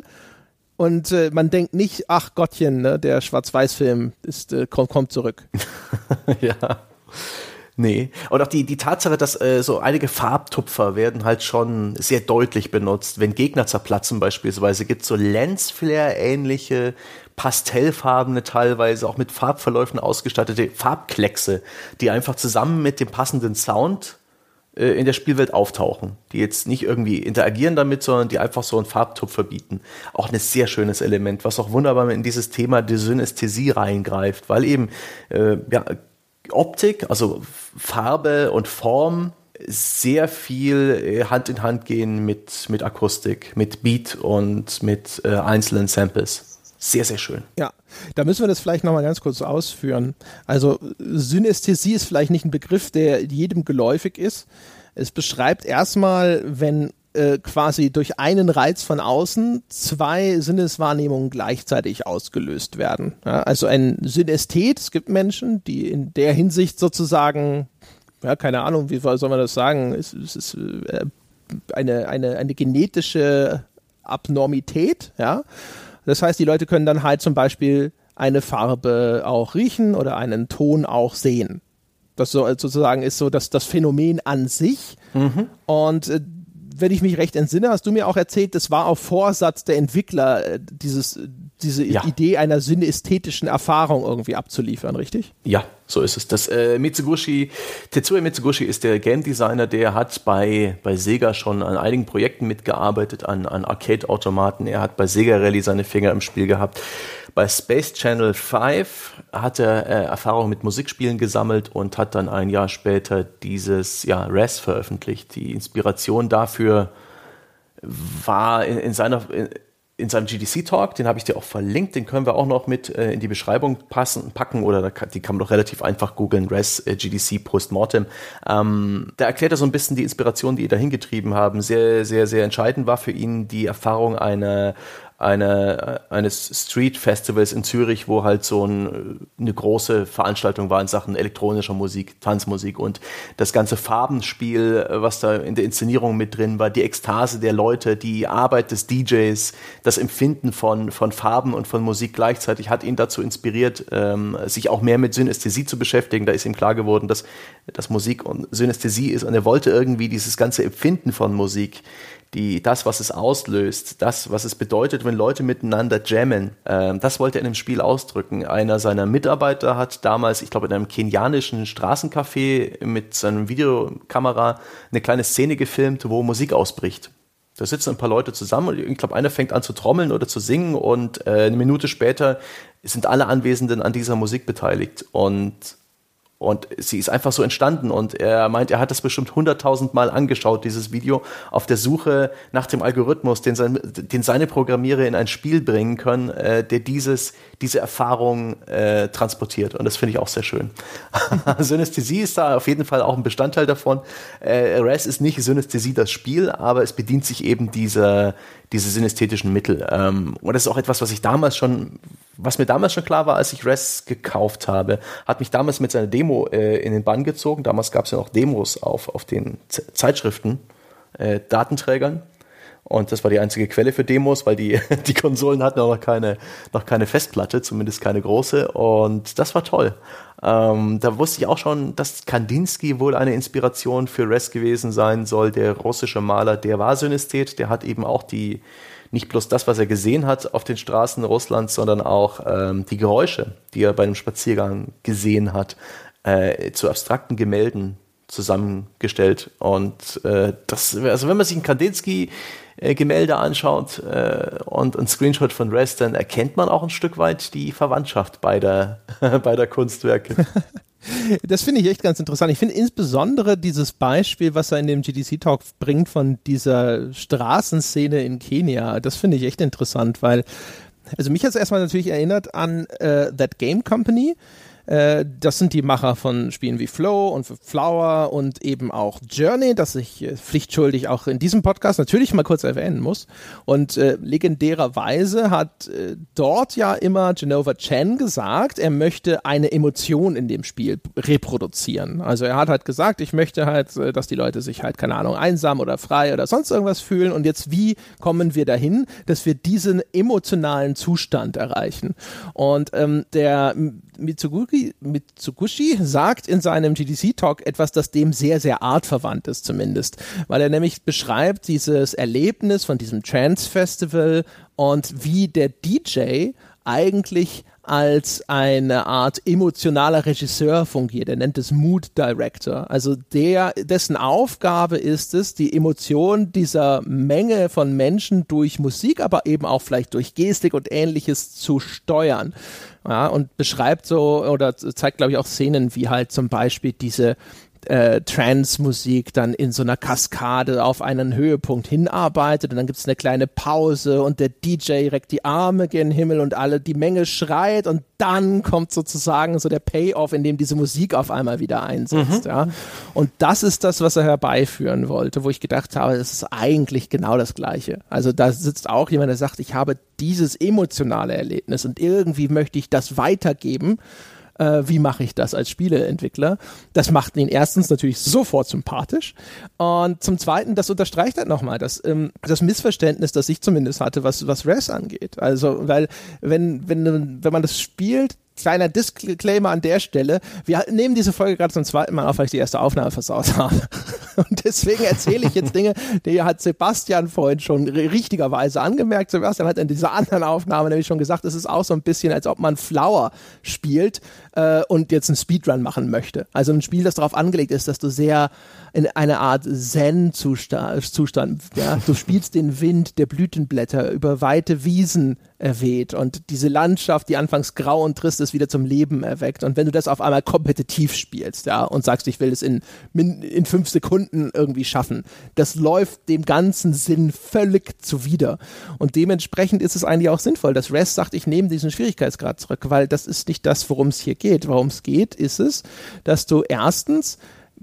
und äh, man denkt nicht, ach Gottchen, ne, der Schwarz-Weiß-Film ist, äh, kommt, kommt zurück. Ja. Nee. Und auch die, die Tatsache, dass äh, so einige Farbtupfer werden halt schon sehr deutlich benutzt. Wenn Gegner zerplatzen beispielsweise, gibt es so Lensflare-ähnliche, pastellfarbene, teilweise auch mit Farbverläufen ausgestattete Farbkleckse, die einfach zusammen mit dem passenden Sound äh, in der Spielwelt auftauchen. Die jetzt nicht irgendwie interagieren damit, sondern die einfach so einen Farbtupfer bieten. Auch ein sehr schönes Element, was auch wunderbar in dieses Thema der Synästhesie reingreift, weil eben äh, ja, Optik, also Farbe und Form sehr viel Hand in Hand gehen mit, mit Akustik, mit Beat und mit äh, einzelnen Samples. Sehr, sehr schön. Ja, da müssen wir das vielleicht nochmal ganz kurz ausführen. Also Synästhesie ist vielleicht nicht ein Begriff, der jedem geläufig ist. Es beschreibt erstmal, wenn äh, quasi durch einen Reiz von außen zwei Sinneswahrnehmungen gleichzeitig ausgelöst werden. Ja, also ein Synästhet, es gibt Menschen, die in der Hinsicht sozusagen, ja, keine Ahnung, wie soll man das sagen, es, es ist äh, eine, eine, eine genetische Abnormität, ja. Das heißt, die Leute können dann halt zum Beispiel eine Farbe auch riechen oder einen Ton auch sehen. Das so, sozusagen ist so das, das Phänomen an sich. Mhm. Und äh, wenn ich mich recht entsinne, hast du mir auch erzählt, das war auf Vorsatz der Entwickler, äh, dieses, diese ja. Idee einer synästhetischen Erfahrung irgendwie abzuliefern, richtig? Ja, so ist es. Das äh, Mitsugushi, Tetsuya Mitsugushi ist der Game Designer, der hat bei, bei Sega schon an einigen Projekten mitgearbeitet, an, an Arcade-Automaten. Er hat bei Sega Rally seine Finger im Spiel gehabt. Bei Space Channel fünf hat er äh, Erfahrung mit Musikspielen gesammelt und hat dann ein Jahr später dieses ja, R E S veröffentlicht. Die Inspiration dafür war in, in seiner in, in seinem G D C-Talk, den habe ich dir auch verlinkt, den können wir auch noch mit äh, in die Beschreibung passen, packen oder da kann, die kann man doch relativ einfach googeln, R E S äh, G D C Postmortem. Ähm, da erklärt er so ein bisschen die Inspiration, die ihn dahin getrieben haben. Sehr, sehr, sehr entscheidend war für ihn die Erfahrung einer Eine, eines Street-Festivals in Zürich, wo halt so ein, eine große Veranstaltung war in Sachen elektronischer Musik, Tanzmusik und das ganze Farbenspiel, was da in der Inszenierung mit drin war, die Ekstase der Leute, die Arbeit des D Js, das Empfinden von, von Farben und von Musik gleichzeitig hat ihn dazu inspiriert, ähm, sich auch mehr mit Synästhesie zu beschäftigen. Da ist ihm klar geworden, dass, dass Musik und Synästhesie ist und er wollte irgendwie dieses ganze Empfinden von Musik, Die, das, was es auslöst, das, was es bedeutet, wenn Leute miteinander jammen, äh, das wollte er in dem Spiel ausdrücken. Einer seiner Mitarbeiter hat damals, ich glaube in einem kenianischen Straßencafé mit seiner Videokamera eine kleine Szene gefilmt, wo Musik ausbricht. Da sitzen ein paar Leute zusammen und ich glaube, einer fängt an zu trommeln oder zu singen und äh, eine Minute später sind alle Anwesenden an dieser Musik beteiligt und Und sie ist einfach so entstanden und er meint, er hat das bestimmt hunderttausend Mal angeschaut, dieses Video, auf der Suche nach dem Algorithmus, den, sein, den seine Programmierer in ein Spiel bringen können, äh, der dieses, diese Erfahrung äh, transportiert. Und das finde ich auch sehr schön. Synästhesie ist da auf jeden Fall auch ein Bestandteil davon. Äh, R E S ist nicht Synästhesie das Spiel, aber es bedient sich eben dieser, diese synästhetischen Mittel. Ähm, und das ist auch etwas, was ich damals schon, was mir damals schon klar war, als ich R E S gekauft habe, hat mich damals mit seiner Demo äh, in den Bann gezogen. Damals gab es ja noch Demos auf, auf den Z- Zeitschriften, äh, Datenträgern. Und das war die einzige Quelle für Demos, weil die, die Konsolen hatten auch noch keine, noch keine Festplatte, zumindest keine große. Und das war toll. Ähm, da wusste ich auch schon, dass Kandinsky wohl eine Inspiration für R E S gewesen sein soll. Der russische Maler, der war Synästhet, der hat eben auch die, nicht bloß das, was er gesehen hat auf den Straßen Russlands, sondern auch ähm, die Geräusche, die er bei einem Spaziergang gesehen hat, äh, zu abstrakten Gemälden zusammengestellt. Und äh, das, also wenn man sich ein Kandinsky-Gemälde anschaut äh, und ein Screenshot von R E S, dann erkennt man auch ein Stück weit die Verwandtschaft beider, beider Kunstwerke. Das finde ich echt ganz interessant. Ich finde insbesondere dieses Beispiel, was er in dem G D C-Talk bringt von dieser Straßenszene in Kenia, das finde ich echt interessant, weil, also mich hat es erstmal natürlich erinnert an äh, That Game Company. Äh, das sind die Macher von Spielen wie Flow und Flower und eben auch Journey, das ich äh, pflichtschuldig auch in diesem Podcast natürlich mal kurz erwähnen muss. Und äh, legendärerweise hat äh, dort ja immer Jenova Chen gesagt, er möchte eine Emotion in dem Spiel reproduzieren. Also er hat halt gesagt, ich möchte halt, äh, dass die Leute sich halt, keine Ahnung, einsam oder frei oder sonst irgendwas fühlen. Und jetzt, wie kommen wir dahin, dass wir diesen emotionalen Zustand erreichen? Und ähm, der Mitsuguchi Kazuki Mitsuguchi sagt in seinem G D C-Talk etwas, das dem sehr, sehr artverwandt ist zumindest, weil er nämlich beschreibt dieses Erlebnis von diesem Trance-Festival und wie der D J eigentlich als eine Art emotionaler Regisseur fungiert. Er nennt es Mood Director. Also der, dessen Aufgabe ist es, die Emotion dieser Menge von Menschen durch Musik, aber eben auch vielleicht durch Gestik und Ähnliches zu steuern. Ja, und beschreibt so oder zeigt, glaube ich, auch Szenen wie halt zum Beispiel diese Äh, Trance-Musik dann in so einer Kaskade auf einen Höhepunkt hinarbeitet und dann gibt es eine kleine Pause und der D J reckt die Arme gen Himmel und alle, die Menge schreit und dann kommt sozusagen so der Payoff, in dem diese Musik auf einmal wieder einsetzt. Mhm. Ja. Und das ist das, was er herbeiführen wollte, wo ich gedacht habe, das ist eigentlich genau das Gleiche. Also da sitzt auch jemand, der sagt, ich habe dieses emotionale Erlebnis und irgendwie möchte ich das weitergeben. Äh, wie mache ich das als Spieleentwickler? Das macht ihn erstens natürlich sofort sympathisch und zum Zweiten, das unterstreicht halt nochmal das, ähm, das Missverständnis, das ich zumindest hatte, was, was Rez angeht. Also, weil wenn, wenn, wenn man das spielt, kleiner Disclaimer an der Stelle, wir nehmen diese Folge gerade zum zweiten Mal auf, weil ich die erste Aufnahme versaut habe. Und deswegen erzähle ich jetzt Dinge, die hat Sebastian vorhin schon richtigerweise angemerkt. Sebastian hat in dieser anderen Aufnahme nämlich schon gesagt, es ist auch so ein bisschen, als ob man Flower spielt äh, und jetzt einen Speedrun machen möchte. Also ein Spiel, das darauf angelegt ist, dass du sehr in eine Art Zen-Zustand, Zustand, ja, du spielst den Wind der Blütenblätter über weite Wiesen erweht und diese Landschaft, die anfangs grau und trist ist, wieder zum Leben erweckt. Und wenn du das auf einmal kompetitiv spielst, ja, und sagst, ich will es in, in fünf Sekunden irgendwie schaffen, das läuft dem ganzen Sinn völlig zuwider. Und dementsprechend ist es eigentlich auch sinnvoll, dass Rez sagt, ich nehme diesen Schwierigkeitsgrad zurück, weil das ist nicht das, worum es hier geht. Worum es geht, ist es, dass du erstens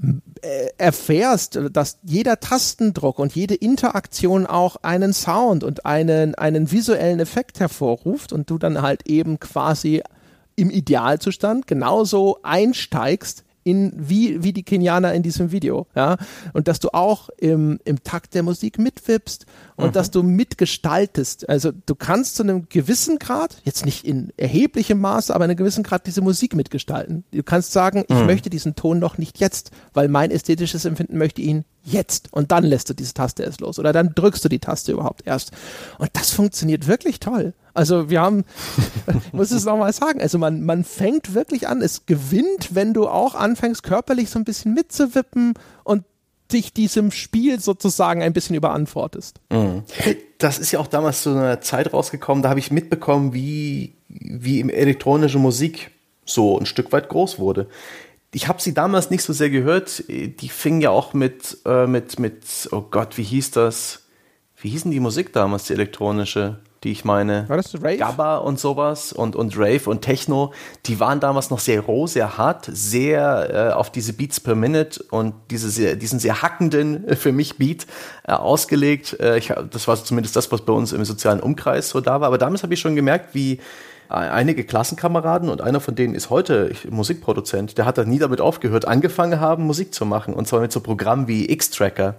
erfährst, dass jeder Tastendruck und jede Interaktion auch einen Sound und einen, einen visuellen Effekt hervorruft und du dann halt eben quasi im Idealzustand genauso einsteigst in, wie, wie die Kenianer in diesem Video, ja, und dass du auch im, im Takt der Musik mitwippst und mhm. dass du mitgestaltest, also du kannst zu einem gewissen Grad, jetzt nicht in erheblichem Maße, aber in einem gewissen Grad diese Musik mitgestalten. Du kannst sagen, ich mhm. möchte diesen Ton noch nicht jetzt, weil mein ästhetisches Empfinden möchte ihn jetzt und dann lässt du diese Taste erst los oder dann drückst du die Taste überhaupt erst und das funktioniert wirklich toll. Also wir haben, ich muss es nochmal sagen, also man, man fängt wirklich an, es gewinnt, wenn du auch anfängst körperlich so ein bisschen mitzuwippen und dich diesem Spiel sozusagen ein bisschen überantwortest. Mhm. Das ist ja auch damals zu einer Zeit rausgekommen, da habe ich mitbekommen, wie, wie im elektronische Musik so ein Stück weit groß wurde. Ich habe sie damals nicht so sehr gehört, die fing ja auch mit, äh, mit, mit, oh Gott, wie hieß das? Wie hießen die Musik damals, die elektronische? Die ich meine, war das Rave? Gabba und sowas und, und Rave und Techno, die waren damals noch sehr roh, sehr hart, sehr äh, auf diese Beats per Minute und diese sehr, diesen sehr hackenden, äh, für mich Beat äh, ausgelegt. Äh, ich, das war zumindest das, was bei uns im sozialen Umkreis so da war. Aber damals habe ich schon gemerkt, wie einige Klassenkameraden, und einer von denen ist heute Musikproduzent, der hat da nie damit aufgehört, angefangen haben, Musik zu machen. Und zwar mit so Programmen wie X-Tracker.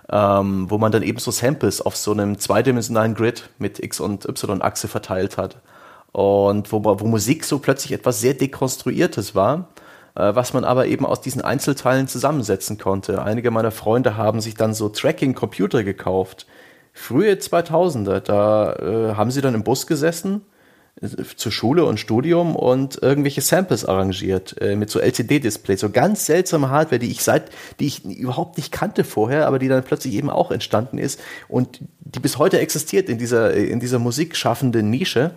Ähm, wo man dann eben so Samples auf so einem zweidimensionalen Grid mit X- und Y-Achse verteilt hat. Und wo, wo Musik so plötzlich etwas sehr Dekonstruiertes war, äh, was man aber eben aus diesen Einzelteilen zusammensetzen konnte. Einige meiner Freunde haben sich dann so Tracking-Computer gekauft. Frühe zweitausender, da äh, haben sie dann im Bus gesessen, zur Schule und Studium und irgendwelche Samples arrangiert äh, mit so L C D-Displays, so ganz seltsame Hardware, die ich seit, die ich überhaupt nicht kannte vorher, aber die dann plötzlich eben auch entstanden ist und die bis heute existiert in dieser in dieser musikschaffenden Nische.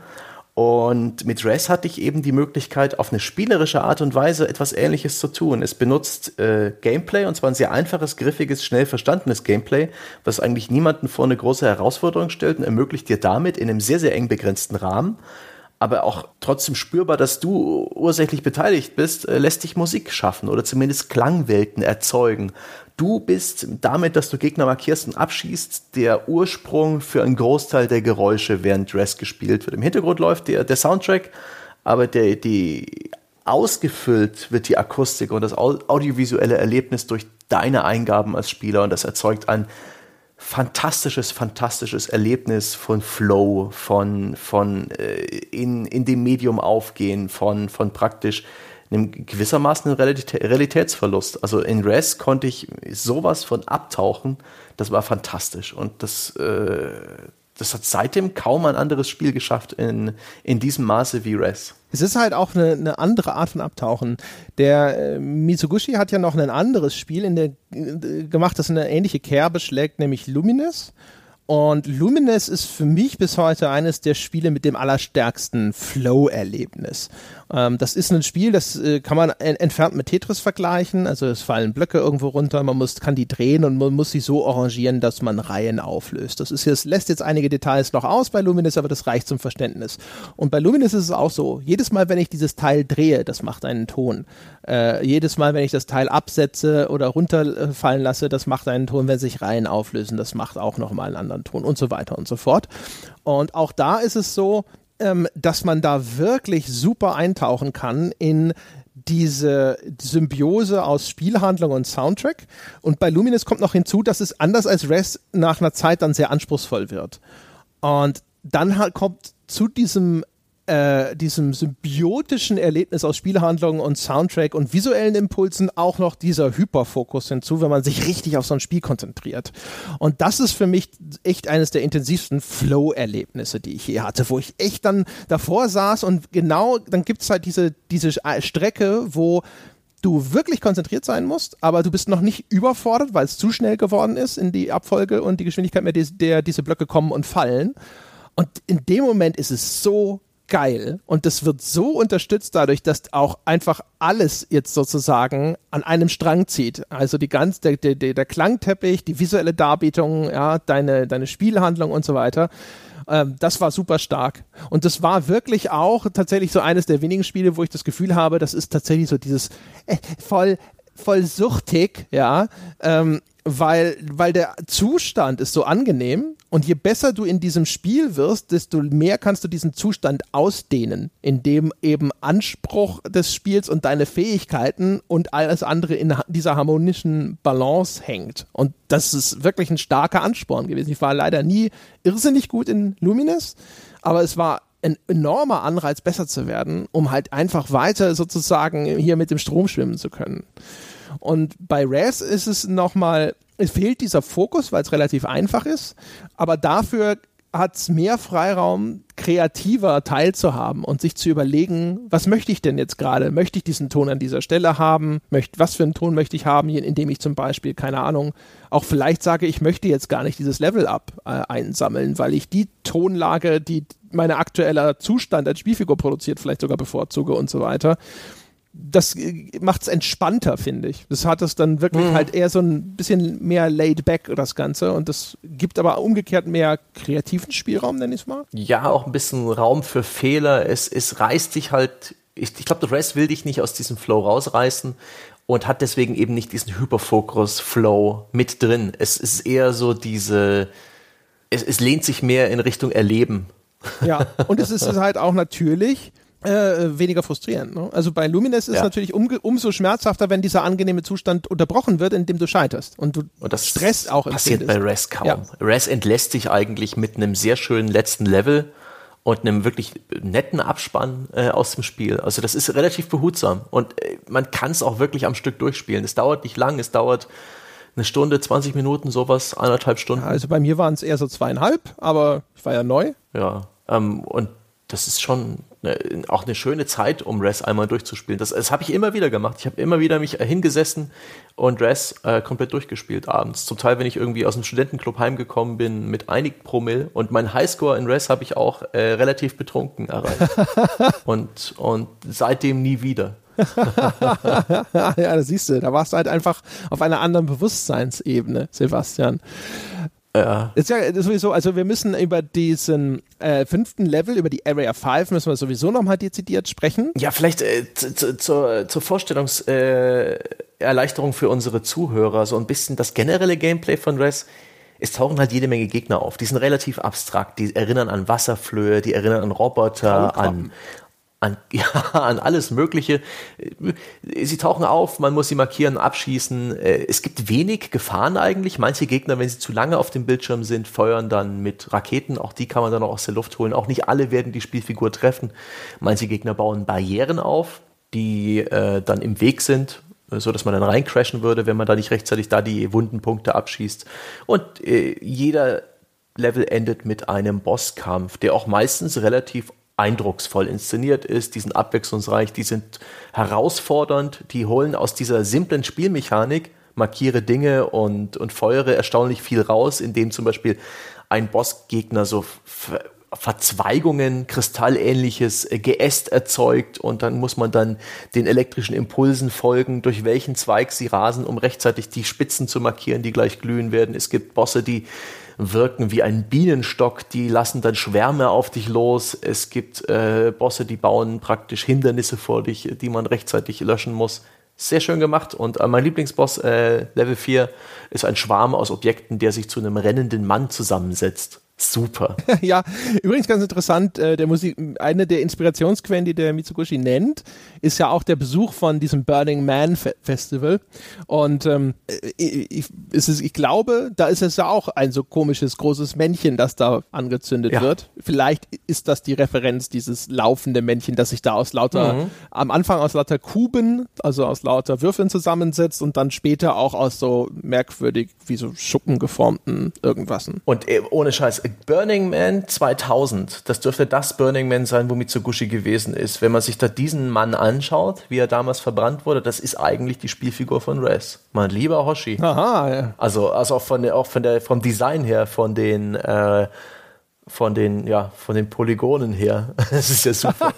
Und mit Rez hatte ich eben die Möglichkeit, auf eine spielerische Art und Weise etwas Ähnliches zu tun. Es benutzt äh, Gameplay, und zwar ein sehr einfaches, griffiges, schnell verstandenes Gameplay, was eigentlich niemanden vor eine große Herausforderung stellt und ermöglicht dir damit in einem sehr, sehr eng begrenzten Rahmen, aber auch trotzdem spürbar, dass du ursächlich beteiligt bist, äh, lässt dich Musik schaffen oder zumindest Klangwelten erzeugen. Du bist damit, dass du Gegner markierst und abschießt, der Ursprung für einen Großteil der Geräusche, während Rez gespielt wird. Im Hintergrund läuft der, der Soundtrack, aber der, die ausgefüllt wird die Akustik und das audiovisuelle Erlebnis durch deine Eingaben als Spieler, und das erzeugt ein fantastisches, fantastisches Erlebnis von Flow, von, von äh, in, in dem Medium aufgehen, von, von praktisch einem gewissermaßen einen Realität, Realitätsverlust. Also in Res konnte ich sowas von abtauchen, das war fantastisch. Und das, äh, das hat seitdem kaum ein anderes Spiel geschafft in, in diesem Maße wie Res. Es ist halt auch eine, eine andere Art von Abtauchen. Der äh, Mizuguchi hat ja noch ein anderes Spiel in der, äh, gemacht, das eine ähnliche Kerbe schlägt, nämlich Lumines. Und Lumines ist für mich bis heute eines der Spiele mit dem allerstärksten Flow-Erlebnis. Ähm, das ist ein Spiel, das äh, kann man en- entfernt mit Tetris vergleichen. Also es fallen Blöcke irgendwo runter, man muss, kann die drehen und man muss sie so arrangieren, dass man Reihen auflöst. Das ist jetzt, lässt jetzt einige Details noch aus bei Lumines, aber das reicht zum Verständnis. Und bei Lumines ist es auch so, jedes Mal, wenn ich dieses Teil drehe, das macht einen Ton. Äh, jedes Mal, wenn ich das Teil absetze oder runterfallen lasse, das macht einen Ton. Wenn sich Reihen auflösen, das macht auch nochmal einen anderen Ton und so weiter und so fort. Und auch da ist es so, ähm, dass man da wirklich super eintauchen kann in diese Symbiose aus Spielhandlung und Soundtrack. Und bei Lumines kommt noch hinzu, dass es anders als Res nach einer Zeit dann sehr anspruchsvoll wird. Und dann halt kommt zu diesem Äh, diesem symbiotischen Erlebnis aus Spielhandlung und Soundtrack und visuellen Impulsen auch noch dieser Hyperfokus hinzu, wenn man sich richtig auf so ein Spiel konzentriert. Und das ist für mich echt eines der intensivsten Flow-Erlebnisse, die ich je hatte, wo ich echt dann davor saß und genau, dann gibt's halt diese, diese Strecke, wo du wirklich konzentriert sein musst, aber du bist noch nicht überfordert, weil es zu schnell geworden ist in die Abfolge und die Geschwindigkeit, mit der diese Blöcke kommen und fallen. Und in dem Moment ist es so geil und das wird so unterstützt dadurch, dass auch einfach alles jetzt sozusagen an einem Strang zieht. Also die ganz, der, der, der Klangteppich, die visuelle Darbietung, ja, deine, deine Spielhandlung und so weiter. Ähm, das war super stark. Und das war wirklich auch tatsächlich so eines der wenigen Spiele, wo ich das Gefühl habe, das ist tatsächlich so dieses äh, voll, voll suchtig, ja, ähm, weil, weil der Zustand ist so angenehm und je besser du in diesem Spiel wirst, desto mehr kannst du diesen Zustand ausdehnen, indem eben Anspruch des Spiels und deine Fähigkeiten und alles andere in dieser harmonischen Balance hängt. Und das ist wirklich ein starker Ansporn gewesen. Ich war leider nie irrsinnig gut in Lumines, aber es war ein enormer Anreiz, besser zu werden, um halt einfach weiter sozusagen hier mit dem Strom schwimmen zu können. Und bei Res ist es nochmal, es fehlt dieser Fokus, weil es relativ einfach ist, aber dafür hat es mehr Freiraum, kreativer teilzuhaben und sich zu überlegen, was möchte ich denn jetzt gerade? Möchte ich diesen Ton an dieser Stelle haben? Möcht, was für einen Ton möchte ich haben, indem ich zum Beispiel, keine Ahnung, auch vielleicht sage, ich möchte jetzt gar nicht dieses Level-Up äh, einsammeln, weil ich die Tonlage, die mein aktueller Zustand als Spielfigur produziert, vielleicht sogar bevorzuge und so weiter. Das macht es entspannter, finde ich. Das hat es dann wirklich mhm. halt eher so ein bisschen mehr laid back, das Ganze. Und das gibt aber umgekehrt mehr kreativen Spielraum, nenne ich es mal. Ja, auch ein bisschen Raum für Fehler. Es, es reißt dich halt, ich, ich glaube, der Res will dich nicht aus diesem Flow rausreißen und hat deswegen eben nicht diesen Hyperfokus-Flow mit drin. Es ist eher so diese, es, es lehnt sich mehr in Richtung Erleben. Ja, und es ist halt auch natürlich Äh, weniger frustrierend. Ne? Also bei Lumines ist es ja. natürlich um, umso schmerzhafter, wenn dieser angenehme Zustand unterbrochen wird, indem du scheiterst. Und du und das Stress auch passiert bei Res kaum. Ja. Res entlässt sich eigentlich mit einem sehr schönen letzten Level und einem wirklich netten Abspann äh, aus dem Spiel. Also das ist relativ behutsam und äh, man kann es auch wirklich am Stück durchspielen. Es dauert nicht lang, es dauert eine Stunde, zwanzig Minuten, sowas, eineinhalb Stunden. Ja, also bei mir waren es eher so zweieinhalb, aber ich war ja neu. Ja, ähm, und das ist schon eine, auch eine schöne Zeit, um Res einmal durchzuspielen. Das, das habe ich immer wieder gemacht. Ich habe immer wieder mich hingesessen und Res äh, komplett durchgespielt abends. Zum Teil, wenn ich irgendwie aus dem Studentenclub heimgekommen bin mit einigen Promille. Und meinen Highscore in Res habe ich auch äh, relativ betrunken erreicht. und, und seitdem nie wieder. Ja, das siehst du. Da warst du halt einfach auf einer anderen Bewusstseinsebene, Sebastian. Ja. Ist ja sowieso, also wir müssen über diesen äh, fünften Level, über die Area fünf, müssen wir sowieso nochmal dezidiert sprechen. Ja, vielleicht äh, zu, zu, zur, zur Vorstellungserleichterung äh, für unsere Zuhörer, so ein bisschen das generelle Gameplay von Res. Es tauchen halt jede Menge Gegner auf. Die sind relativ abstrakt, die erinnern an Wasserflöhe, die erinnern an Roboter, an An, ja, an alles Mögliche. Sie tauchen auf, man muss sie markieren, abschießen. Es gibt wenig Gefahren eigentlich. Manche Gegner, wenn sie zu lange auf dem Bildschirm sind, feuern dann mit Raketen. Auch die kann man dann auch aus der Luft holen. Auch nicht alle werden die Spielfigur treffen. Manche Gegner bauen Barrieren auf. die äh, dann im Weg sind, so dass man dann reincrashen würde, wenn man da nicht rechtzeitig da die wunden Punkte abschießt. Und äh, jeder Level endet mit einem Bosskampf, der auch meistens relativ eindrucksvoll inszeniert ist. Die sind abwechslungsreich, die sind herausfordernd, die holen aus dieser simplen Spielmechanik, markiere Dinge und, und feuere erstaunlich viel raus, indem zum Beispiel ein Bossgegner so Ver- Verzweigungen, kristallähnliches Geäst erzeugt und dann muss man dann den elektrischen Impulsen folgen, durch welchen Zweig sie rasen, um rechtzeitig die Spitzen zu markieren, die gleich glühen werden. Es gibt Bosse, die wirken wie ein Bienenstock, die lassen dann Schwärme auf dich los. Es gibt äh, Bosse, die bauen praktisch Hindernisse vor dich, die man rechtzeitig löschen muss. Sehr schön gemacht und äh, mein Lieblingsboss, äh, Level vier, ist ein Schwarm aus Objekten, der sich zu einem rennenden Mann zusammensetzt. Super. Ja, übrigens ganz interessant, äh, der Musik, eine der Inspirationsquellen, die der Mizuguchi nennt, ist ja auch der Besuch von diesem Burning Man Fe- Festival. Und ähm, ich, ich, ist es, ich glaube, da ist es ja auch ein so komisches, großes Männchen, das da angezündet ja. wird. Vielleicht ist das die Referenz, dieses laufende Männchen, das sich da aus lauter, mhm. am Anfang aus lauter Kuben, also aus lauter Würfeln zusammensetzt und dann später auch aus so merkwürdig, wie so Schuppen geformten irgendwasen. Und äh, ohne Scheiß, Burning Man zweitausend, das dürfte das Burning Man sein, wo Mizuguchi gewesen ist. Wenn man sich da diesen Mann anschaut, wie er damals verbrannt wurde, das ist eigentlich die Spielfigur von Rez. Mein lieber Hoshi. Aha, ja. Also, also auch, von der, auch von der, vom Design her, von den, äh, von den, ja, von den Polygonen her. Das ist ja super.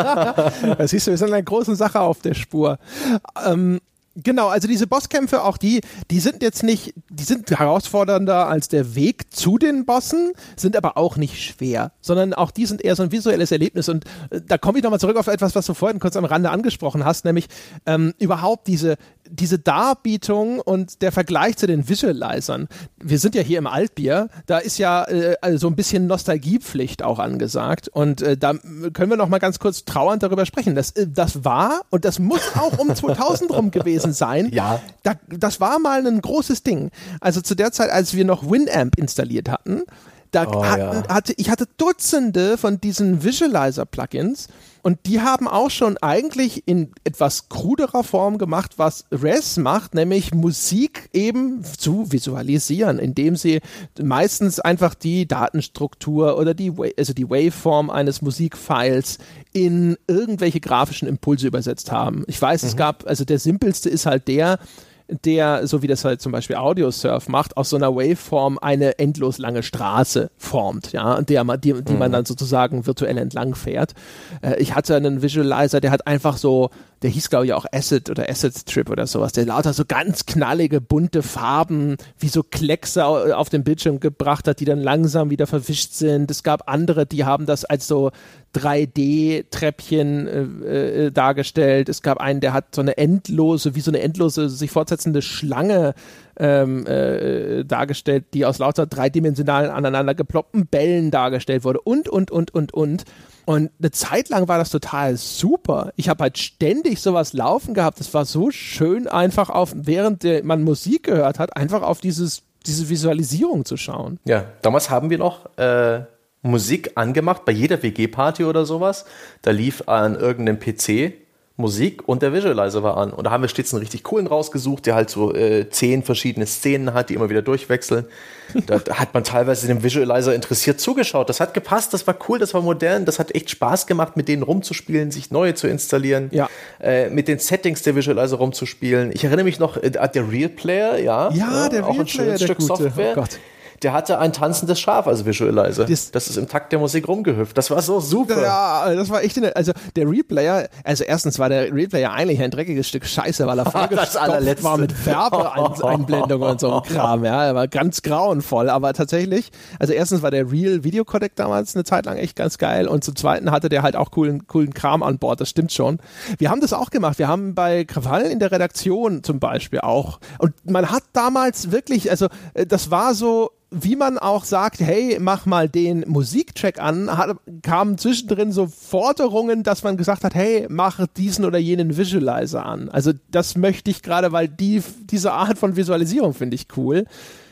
Das siehst du, wir sind in einer großen Sache auf der Spur. Ähm, Genau, also diese Bosskämpfe, auch die, die sind jetzt nicht, die sind herausfordernder als der Weg zu den Bossen, sind aber auch nicht schwer, sondern auch die sind eher so ein visuelles Erlebnis und äh, da komme ich nochmal zurück auf etwas, was du vorhin kurz am Rande angesprochen hast, nämlich ähm, überhaupt diese, diese Darbietung und der Vergleich zu den Visualizern. Wir sind ja hier im Altbier, da ist ja äh, also so ein bisschen Nostalgiepflicht auch angesagt und äh, da können wir noch mal ganz kurz trauernd darüber sprechen. Das, äh, das war und das muss auch um zweitausend rum gewesen sein. Ja. Da, das war mal ein großes Ding. Also zu der Zeit, als wir noch Winamp installiert hatten, da oh, hatten, ja. hatte ich hatte Dutzende von diesen Visualizer-Plugins und die haben auch schon eigentlich in etwas kruderer Form gemacht, was Rez macht, nämlich Musik eben zu visualisieren, indem sie meistens einfach die Datenstruktur oder die, also die Waveform eines Musikfiles in irgendwelche grafischen Impulse übersetzt haben. Ich weiß, mhm. es gab, also der simpelste ist halt der, der, so wie das halt zum Beispiel Audiosurf macht, aus so einer Waveform eine endlos lange Straße formt, ja, und der, die, die mhm. man dann sozusagen virtuell entlang fährt. Äh, ich hatte einen Visualizer, der hat einfach so, der hieß glaube ich auch Acid oder Acid Trip oder sowas, der lauter so ganz knallige, bunte Farben, wie so Kleckse auf den Bildschirm gebracht hat, die dann langsam wieder verwischt sind. Es gab andere, die haben das als so drei D-Treppchen äh, äh, dargestellt. Es gab einen, der hat so eine endlose, wie so eine endlose, sich fortsetzende Schlange ähm, äh, dargestellt, die aus lauter dreidimensionalen, aneinander geploppten Bällen dargestellt wurde und, und, und, und, und. Und eine Zeit lang war das total super. Ich habe halt ständig sowas laufen gehabt. Das war so schön, einfach auf, während der, man Musik gehört hat, einfach auf dieses, diese Visualisierung zu schauen. Ja, damals haben wir noch äh, Musik angemacht, bei jeder W G-Party oder sowas. Da lief an irgendeinem P C Musik und der Visualizer war an. Und da haben wir stets einen richtig coolen rausgesucht, der halt so äh, zehn verschiedene Szenen hat, die immer wieder durchwechseln. Da, da hat man teilweise dem Visualizer interessiert zugeschaut. Das hat gepasst, das war cool, das war modern, das hat echt Spaß gemacht, mit denen rumzuspielen, sich neue zu installieren, ja. äh, mit den Settings der Visualizer rumzuspielen. Ich erinnere mich noch, äh, der Real Player, ja, ja, äh, der auch Real ein schönes Player, Stück der gute. Software. Oh Gott. Der hatte ein tanzendes Schaf als Visualizer. Das, das ist im Takt der Musik rumgehüpft. Das war so super. Ja, das war echt, eine, also der Replayer, also erstens war der Replayer eigentlich ein dreckiges Stück Scheiße, weil er vollgestopft war mit Werbeeinblendungen und so ein Kram, ja, er war ganz grauenvoll, aber tatsächlich, also erstens war der Real Video Codec damals eine Zeit lang echt ganz geil und zum Zweiten hatte der halt auch coolen, coolen Kram an Bord, das stimmt schon. Wir haben das auch gemacht, wir haben bei Krawall in der Redaktion zum Beispiel auch und man hat damals wirklich, also das war so, wie man auch sagt, hey, mach mal den Musiktrack an, hat, kamen zwischendrin so Forderungen, dass man gesagt hat, hey, mach diesen oder jenen Visualizer an. Also das möchte ich gerade, weil die, diese Art von Visualisierung finde ich cool.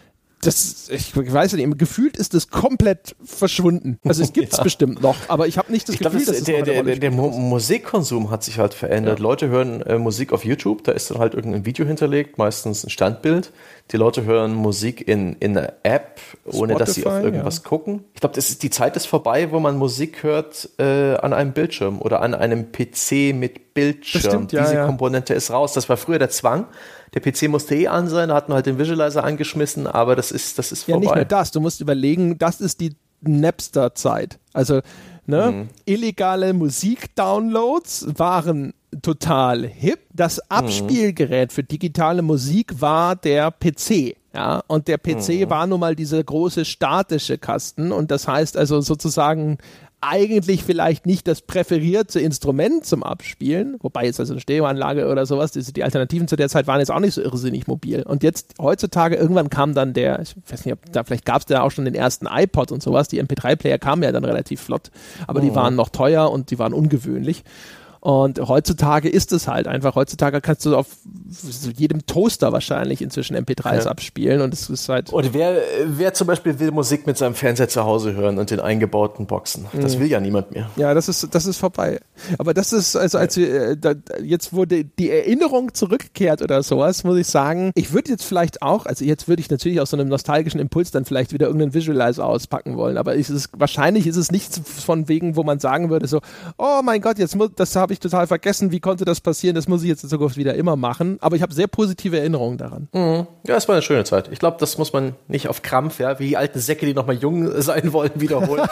Das, ich weiß nicht, gefühlt ist es komplett verschwunden. Also es gibt es ja. bestimmt noch, aber ich habe nicht das ich Gefühl, glaub, das dass der, es der, der, der Mo- Musikkonsum hat sich halt verändert. Ja. Leute hören äh, Musik auf YouTube, da ist dann halt irgendein Video hinterlegt, meistens ein Standbild. Die Leute hören Musik in, in einer App, ohne Spotify, dass sie auf irgendwas ja. gucken. Ich glaube, das ist die Zeit ist vorbei, wo man Musik hört äh, an einem Bildschirm oder an einem P C mit Bildschirm. Stimmt, ja, Diese ja. Komponente ist raus. Das war früher der Zwang. Der P C musste eh an sein, da hat man halt den Visualizer angeschmissen, aber das ist, das ist vorbei. Ja, nicht nur das, du musst überlegen, das ist die Napster-Zeit. Also, ne, mhm. illegale Musik-Downloads waren total hip. Das Abspielgerät mhm. für digitale Musik war der P C. Ja, und der P C mhm. war nun mal dieser große statische Kasten und das heißt also sozusagen eigentlich vielleicht nicht das präferierte Instrument zum Abspielen, wobei jetzt also eine Stereoanlage oder sowas, die, die Alternativen zu der Zeit waren jetzt auch nicht so irrsinnig mobil. Und jetzt heutzutage, irgendwann kam dann der, ich weiß nicht, ob da vielleicht gab es da auch schon den ersten iPod und sowas, die M P drei Player kamen ja dann relativ flott, aber oh. die waren noch teuer und die waren ungewöhnlich. Und heutzutage ist es halt einfach, heutzutage kannst du auf jedem Toaster wahrscheinlich inzwischen M P dreis ja. abspielen und es ist halt... Und wer, wer zum Beispiel will Musik mit seinem Fernseher zu Hause hören und den eingebauten Boxen, das mhm. will ja niemand mehr. Ja, das ist, das ist vorbei. Aber das ist, also als wir, da, jetzt wo die, die Erinnerung zurückkehrt oder sowas, muss ich sagen, ich würde jetzt vielleicht auch, also jetzt würde ich natürlich aus so einem nostalgischen Impuls dann vielleicht wieder irgendeinen Visualizer auspacken wollen, aber ist es, wahrscheinlich ist es nichts von wegen, wo man sagen würde so, oh mein Gott, jetzt muss, das habe ich total vergessen, wie konnte das passieren, das muss ich jetzt in Zukunft wieder immer machen, aber ich habe sehr positive Erinnerungen daran. Mhm. Ja, es war eine schöne Zeit. Ich glaube, das muss man nicht auf Krampf, ja, wie die alten Säcke, die nochmal jung sein wollen, wiederholen.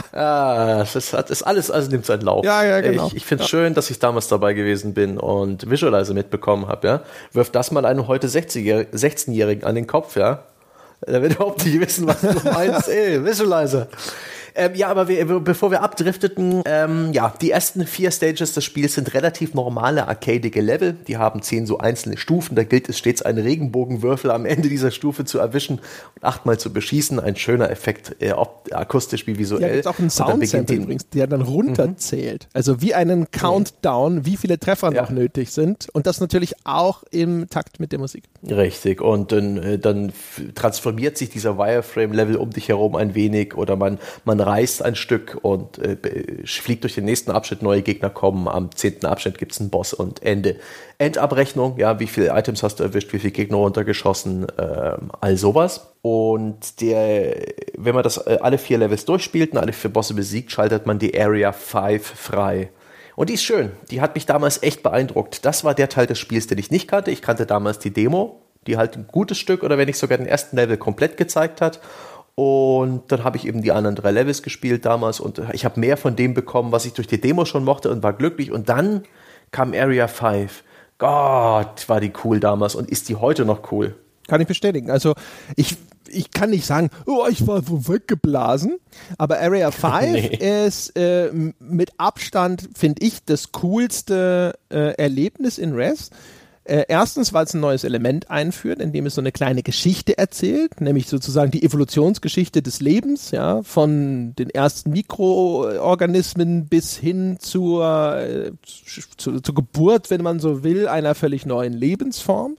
ja, das hat, ist alles, also nimmt seinen Lauf. Ja, ja, genau. Ich, ich finde es ja. schön, dass ich damals dabei gewesen bin und Visualizer mitbekommen habe, ja. Wirf das mal einem heute sechzehnjährigen an den Kopf, ja. Da wird überhaupt nicht wissen, was du meinst. Ey, Visualizer. Ähm, ja, aber wir, bevor wir abdrifteten, ähm, ja, die ersten vier Stages des Spiels sind relativ normale, arcadige Level. Die haben zehn so einzelne Stufen. Da gilt es stets, einen Regenbogenwürfel am Ende dieser Stufe zu erwischen und achtmal zu beschießen. Ein schöner Effekt, äh, ob akustisch wie visuell. Ja, gibt auch einen Soundsample übrigens, der dann runterzählt. Mhm. Also wie einen Countdown, wie viele Treffer ja. noch nötig sind. Und das natürlich auch im Takt mit der Musik. Richtig. Und äh, dann transformiert sich dieser Wireframe-Level um dich herum ein wenig oder man, man reist ein Stück und äh, fliegt durch den nächsten Abschnitt, neue Gegner kommen, am zehnten Abschnitt gibt es einen Boss und Ende. Endabrechnung, ja, wie viele Items hast du erwischt, wie viele Gegner runtergeschossen, äh, all sowas. Und der, wenn man das äh, alle vier Levels durchspielt und alle vier Bosse besiegt, schaltet man die Area fünf frei. Und die ist schön, die hat mich damals echt beeindruckt. Das war der Teil des Spiels, den ich nicht kannte. Ich kannte damals die Demo, die halt ein gutes Stück oder wenn nicht sogar den ersten Level komplett gezeigt hat. Und dann habe ich eben die anderen drei Levels gespielt damals und ich habe mehr von dem bekommen, was ich durch die Demo schon mochte und war glücklich. Und dann kam Area fünf. Gott, war die cool damals und ist die heute noch cool. Kann ich bestätigen. Also ich, ich kann nicht sagen, oh, ich war so weggeblasen, aber Area fünf nee. ist äh, mit Abstand, finde ich, das coolste äh, Erlebnis in Res. Äh, erstens, weil es ein neues Element einführt, indem es so eine kleine Geschichte erzählt, nämlich sozusagen die Evolutionsgeschichte des Lebens, ja, von den ersten Mikroorganismen bis hin zur, äh, zu, zur Geburt, wenn man so will, einer völlig neuen Lebensform.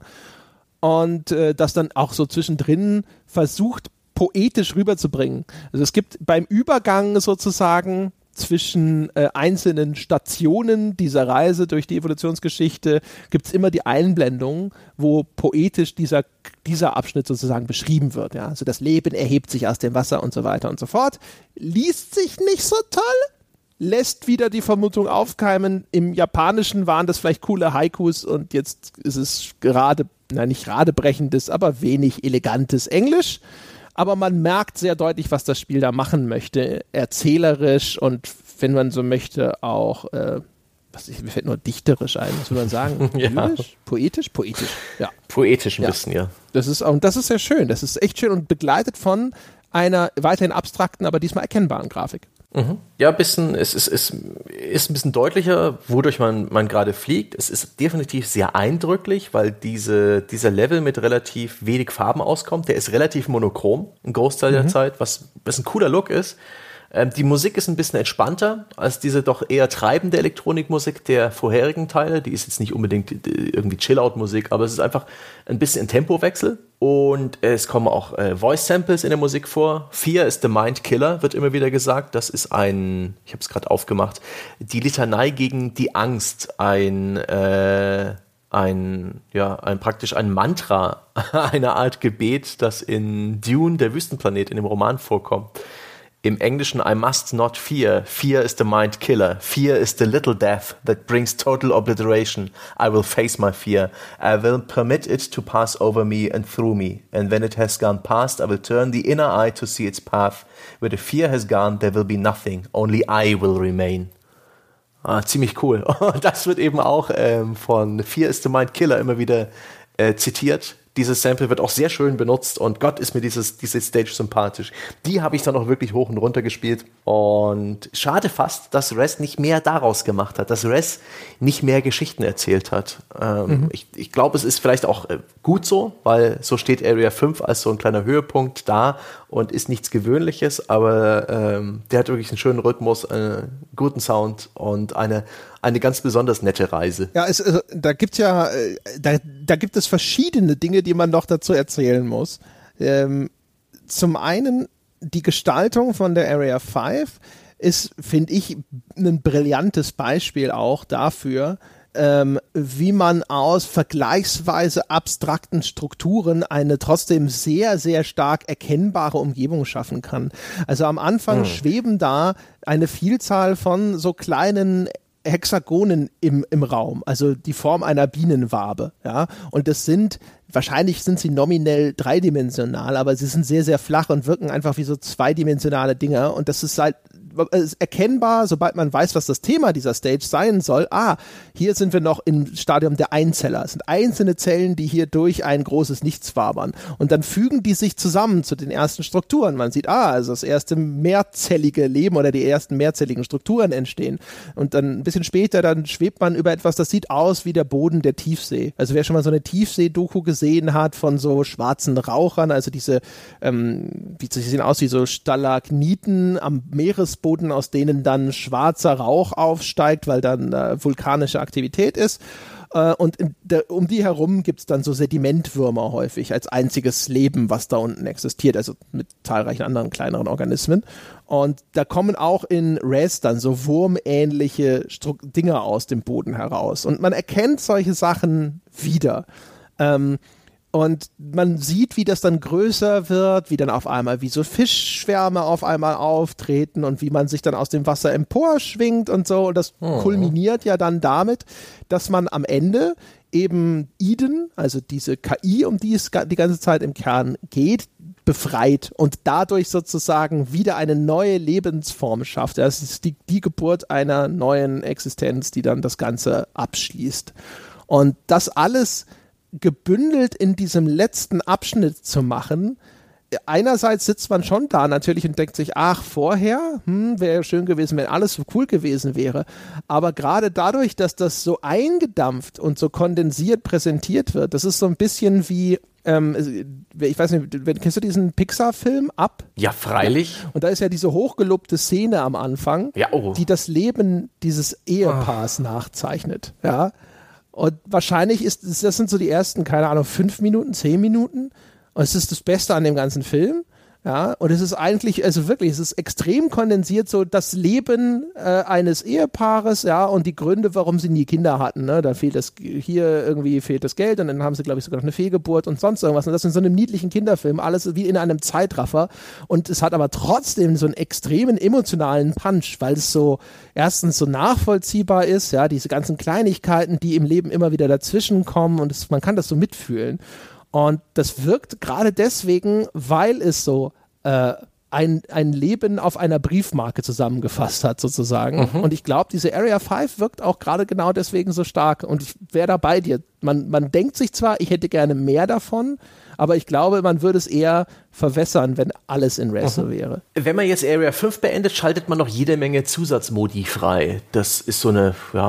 Und äh, das dann auch so zwischendrin versucht, poetisch rüberzubringen. Also es gibt beim Übergang sozusagen zwischen äh, einzelnen Stationen dieser Reise durch die Evolutionsgeschichte gibt es immer die Einblendung, wo poetisch dieser, dieser Abschnitt sozusagen beschrieben wird. Ja? Also das Leben erhebt sich aus dem Wasser und so weiter und so fort. Liest sich nicht so toll, lässt wieder die Vermutung aufkeimen, im Japanischen waren das vielleicht coole Haikus und jetzt ist es gerade, na nicht radebrechendes, aber wenig elegantes Englisch. Aber man merkt sehr deutlich, was das Spiel da machen möchte, erzählerisch und, wenn man so möchte, auch, äh, was ich, mir fällt nur dichterisch ein, was würde man sagen? ja. Lyrisch? Poetisch? Poetisch, ja. Poetisch ein ja. bisschen, ja. Das ist, und das ist sehr schön, das ist echt schön und begleitet von einer weiterhin abstrakten, aber diesmal erkennbaren Grafik. Mhm. Ja, ein bisschen, es ist, es ist ein bisschen deutlicher, wodurch man, man gerade fliegt. Es ist definitiv sehr eindrücklich, weil diese, dieser Level mit relativ wenig Farben auskommt. Der ist relativ monochrom, ein Großteil mhm. der Zeit, was, was ein cooler Look ist. Ähm, die Musik ist ein bisschen entspannter als diese doch eher treibende Elektronikmusik der vorherigen Teile. Die ist jetzt nicht unbedingt irgendwie Chill-Out-Musik, aber es ist einfach ein bisschen ein Tempowechsel. Und es kommen auch äh, Voice-Samples in der Musik vor. Fear is the Mind Killer, wird immer wieder gesagt. Das ist ein, ich habe es gerade aufgemacht, die Litanei gegen die Angst. Ein, äh, ein, ja, ein praktisch ein Mantra, eine Art Gebet, das in Dune, der Wüstenplanet, in dem Roman vorkommt. Im Englischen, I must not fear. Fear is the mind killer. Fear is the little death that brings total obliteration. I will face my fear. I will permit it to pass over me and through me. And when it has gone past, I will turn the inner eye to see its path. Where the fear has gone, there will be nothing. Only I will remain. Ah, ziemlich cool. Und das wird eben auch ähm, von Fear is the mind killer immer wieder äh, zitiert. Dieses Sample wird auch sehr schön benutzt und Gott ist mir dieses, diese Stage sympathisch. Die habe ich dann auch wirklich hoch und runter gespielt und schade fast, dass Rez nicht mehr daraus gemacht hat, dass Rez nicht mehr Geschichten erzählt hat. Ähm, mhm. Ich, ich glaube, es ist vielleicht auch gut so, weil so steht Area fünf als so ein kleiner Höhepunkt da und ist nichts Gewöhnliches, aber ähm, der hat wirklich einen schönen Rhythmus, einen guten Sound und eine Eine ganz besonders nette Reise. Ja, es, also, da gibt's ja, da, da gibt es verschiedene Dinge, die man noch dazu erzählen muss. Ähm, zum einen, die Gestaltung von der Area fünf ist, finde ich, ein brillantes Beispiel auch dafür, ähm, wie man aus vergleichsweise abstrakten Strukturen eine trotzdem sehr, sehr stark erkennbare Umgebung schaffen kann. Also am Anfang hm. schweben da eine Vielzahl von so kleinen Hexagonen im, im Raum, also die Form einer Bienenwabe, ja, und das sind, wahrscheinlich sind sie nominell dreidimensional, aber sie sind sehr, sehr flach und wirken einfach wie so zweidimensionale Dinger und das ist halt ist erkennbar, sobald man weiß, was das Thema dieser Stage sein soll. Ah, hier sind wir noch im Stadium der Einzeller. Es sind einzelne Zellen, die hier durch ein großes Nichts wabern. Und dann fügen die sich zusammen zu den ersten Strukturen. Man sieht, ah, also das erste mehrzellige Leben oder die ersten mehrzelligen Strukturen entstehen. Und dann ein bisschen später, dann schwebt man über etwas, das sieht aus wie der Boden der Tiefsee. Also wer schon mal so eine Tiefsee-Doku gesehen hat von so schwarzen Rauchern, also diese, ähm, wie sie sehen aus wie so Stalagniten am Meeresboden, Boden, aus denen dann schwarzer Rauch aufsteigt, weil dann äh, vulkanische Aktivität ist. Äh, und in der, um die herum gibt es dann so Sedimentwürmer häufig als einziges Leben, was da unten existiert, also mit zahlreichen anderen kleineren Organismen. Und da kommen auch in Rez dann so wurmähnliche Stru- Dinger aus dem Boden heraus. Und man erkennt solche Sachen wieder. Ähm, Und man sieht, wie das dann größer wird, wie dann auf einmal wie so Fischschwärme auf einmal auftreten und wie man sich dann aus dem Wasser emporschwingt und so. Und das oh. kulminiert ja dann damit, dass man am Ende eben Eden, also diese K I, um die es die ganze Zeit im Kern geht, befreit und dadurch sozusagen wieder eine neue Lebensform schafft. Das ist die, die Geburt einer neuen Existenz, die dann das Ganze abschließt. Und das alles gebündelt in diesem letzten Abschnitt zu machen. Einerseits sitzt man schon da natürlich und denkt sich, ach, vorher, hm, wäre schön gewesen, wenn alles so cool gewesen wäre. Aber gerade dadurch, dass das so eingedampft und so kondensiert präsentiert wird, das ist so ein bisschen wie, ähm, ich weiß nicht, kennst du diesen Pixar-Film Up? Ja, freilich. Ja. Und da ist ja diese hochgelobte Szene am Anfang, ja, oh. die das Leben dieses Ehepaars oh. nachzeichnet, ja. Und wahrscheinlich ist, das sind so die ersten, keine Ahnung, fünf Minuten, zehn Minuten. Und es ist das Beste an dem ganzen Film. Ja, und es ist eigentlich, also wirklich, es ist extrem kondensiert, so das Leben äh, eines Ehepaares, ja, und die Gründe, warum sie nie Kinder hatten, ne, da fehlt das, hier irgendwie fehlt das Geld und dann haben sie, glaube ich, sogar noch eine Fehlgeburt und sonst irgendwas und das in so einem niedlichen Kinderfilm, alles wie in einem Zeitraffer und es hat aber trotzdem so einen extremen emotionalen Punch, weil es so, erstens so nachvollziehbar ist, ja, diese ganzen Kleinigkeiten, die im Leben immer wieder dazwischen kommen und es, man kann das so mitfühlen. Und das wirkt gerade deswegen, weil es so äh, ein, ein Leben auf einer Briefmarke zusammengefasst hat, sozusagen. Mhm. Und ich glaube, diese Area fünf wirkt auch gerade genau deswegen so stark. Und ich wäre da bei dir. Man, man denkt sich zwar, ich hätte gerne mehr davon, aber ich glaube, man würde es eher verwässern, wenn alles in Rez so wäre. Wenn man jetzt Area fünf beendet, schaltet man noch jede Menge Zusatzmodi frei. Das ist so eine, ja,